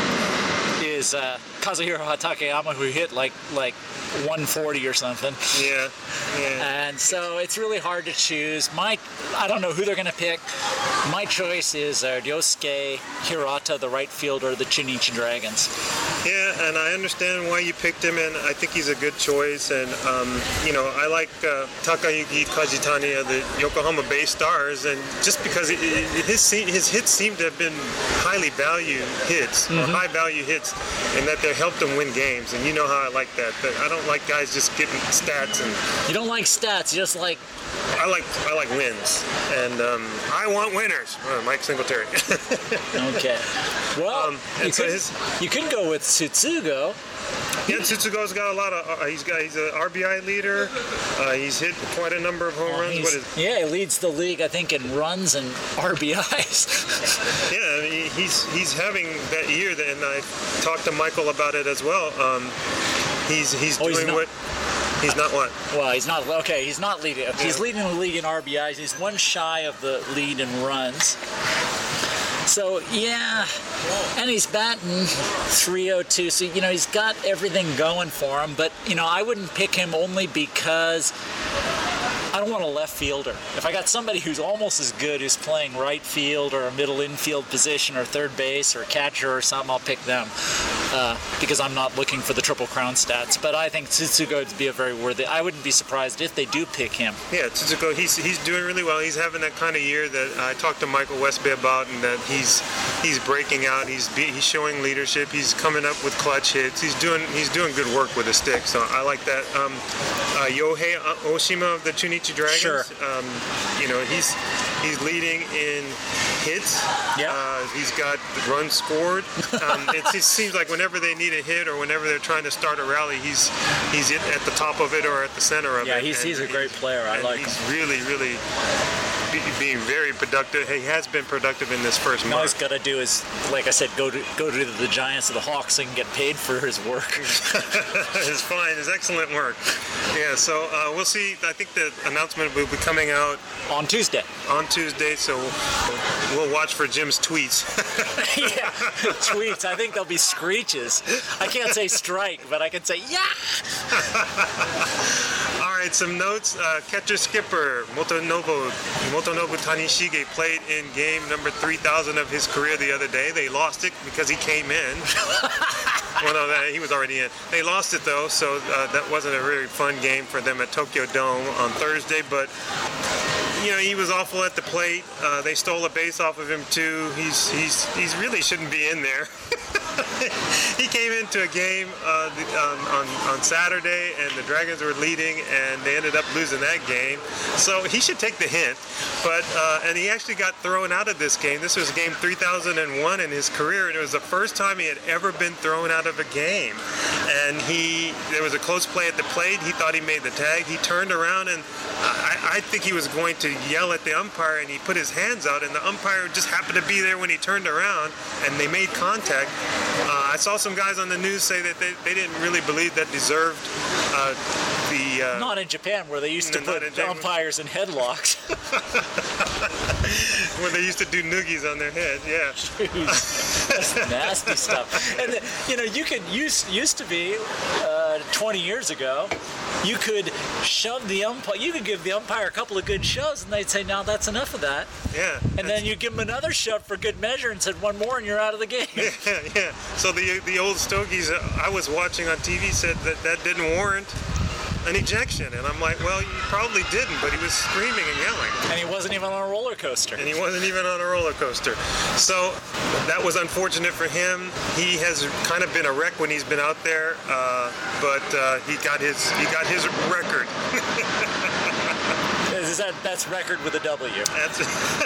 is uh, Kazuhiro Takayama, who hit like like one forty or something.
Yeah. Yeah.
And so it's really hard to choose. My, I don't know who they're going to pick. My choice is uh, Ryosuke Hirata, the right fielder of the Chunichi Dragons.
Yeah, and I understand why you picked him, and I think he's a good choice. And um, you know, I like uh, Takayuki Kajitani of the Yokohama Bay Stars, and just because it, it, his se- his hits seem to have been highly valued hits
Mm-hmm.
or high value hits, and that they helped them win games. And you know how I like that. But I don't like guys just getting stats, and
You don't like stats, you just like
I like I like wins, and um, I want winners. Oh, Mike Singletary.
okay. Well,
Um, and
you,
so
could,
his-
you could go with Tsutsugo.
Yeah, Tsutsugo's got a lot of. Uh, he's got. He's an R B I leader. Uh, he's hit quite a number of home runs.
He's-
What is?
yeah, he leads the league, I think, in runs and R B Is.
Yeah, I mean, he's he's having that year, that, and I talked to Michael about it as well. Um, he's he's
Oh,
doing
he's not-
what. He's not what?
Well, he's not okay. He's not leading. He's
Yeah.
leading the league in R B Is. He's one shy of the lead in runs. So yeah, and he's batting three oh two. So you know he's got everything going for him. But you know I wouldn't pick him only because I don't want a left fielder. If I got somebody who's almost as good, who's playing right field or a middle infield position or third base or catcher or something, I'll pick them uh, because I'm not looking for the Triple Crown stats. But I think Tsutsugo would be a very worthy. I wouldn't be surprised if they do pick him.
Yeah, Tsutsugo. He's he's doing really well. He's having that kind of year that I talked to Michael Westby about, and that he's he's breaking out. He's be, he's showing leadership. He's coming up with clutch hits. He's doing he's doing good work with a stick. So I like that. Um, uh, Yohei Oshima of the Chunichi Dragons.
Sure.
Um, you know he's he's leading in hits.
Yeah.
Uh, he's got runs scored. Um, it, it seems like whenever they need a hit or whenever they're trying to start a rally, he's he's at at the top of it or at the center of
Yeah,
it.
he's
And
he's a great player. I
and
like
he's
him.
really, really be, being very productive. He has been productive in this first
All he's
month.
got to do is, like I said, go to go to the Giants or the Hawks and get paid for his work.
It's fine. It's excellent work. Yeah, so uh, we'll see. I think the announcement will be coming out
On Tuesday.
on Tuesday, so we'll watch for Jim's tweets.
Yeah, tweets. I think there'll be screeches. I can't say strike, but I can say yeah.
All right, some notes. Uh, catcher skipper Motonobu Motonobu Tanishige played in game number three thousand of his career the other day. They lost it because he came in. Well, no, that, he was already in. They lost it though, so uh, that wasn't a really fun game for them at Tokyo Dome on Thursday. But you know, he was awful at the plate. Uh, they stole a base off of him too. He's he's he's really shouldn't be in there. he came into a game uh, on, on, on Saturday, and the Dragons were leading, and they ended up losing that game. So he should take the hint. But uh, and he actually got thrown out of this game. This was game three thousand one in his career, and it was the first time he had ever been thrown out of a game. And he, there was a close play at the plate. He thought he made the tag. He turned around, and I, I think he was going to yell at the umpire, and he put his hands out, and the umpire just happened to be there when he turned around, and they made contact. Uh, I saw some guys on the news say that they, they didn't really believe that deserved uh, the... Uh,
not in Japan, where they used to
no,
put umpires in headlocks.
Where they used to do noogies on their head, yeah.
Jeez, that's nasty stuff. And, you know, you could, used, used to be, uh, twenty years ago, you could shove the umpire, you could give the umpire a couple of good shoves, and they'd say, now that's enough of that.
Yeah.
And then you give them another shove for good measure and said one more and you're out of the game.
Yeah, yeah. So the the old Stogies I was watching on T V said that that didn't warrant an ejection. And I'm like, well, you probably didn't, but he was screaming and yelling.
And he wasn't even on a roller coaster.
And he wasn't even on a roller coaster. So that was unfortunate for him. He has kind of been a wreck when he's been out there, uh, but uh, he got his he got his record.
Is that that's record with a W?
That's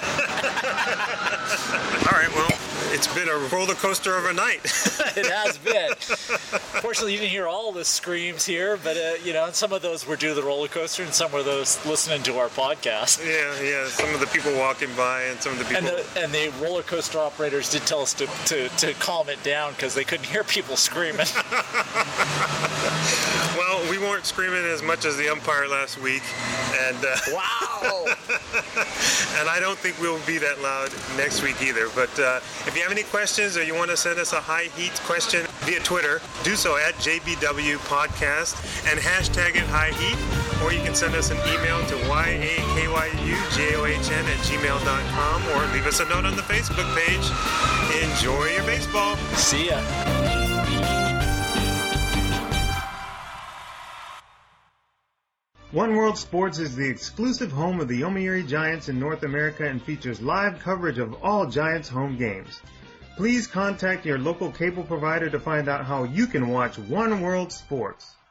all right. Well, it's been a roller coaster of a night.
It has been. Fortunately, you didn't hear all the screams here, but uh, you know, some of those were due to the roller coaster, and some were those listening to our podcast.
Yeah, yeah. Some of the people walking by, and some of the people.
And the, and the roller coaster operators did tell us to to, to calm it down because they couldn't hear people screaming.
Well, we weren't screaming as much as the umpire last week, and uh,
wow.
And I don't think we'll be that loud next week either. But uh, if you have any questions or you want to send us a high heat question via Twitter, do so at J B W Podcast and hashtag it high heat, or you can send us an email to Y A K Y U J O H N at gmail dot com, or leave us a note on the Facebook page. Enjoy your baseball.
See ya.
One World Sports is the exclusive home of the Yomiuri Giants in North America and features live coverage of all Giants home games. Please contact your local cable provider to find out how you can watch One World Sports.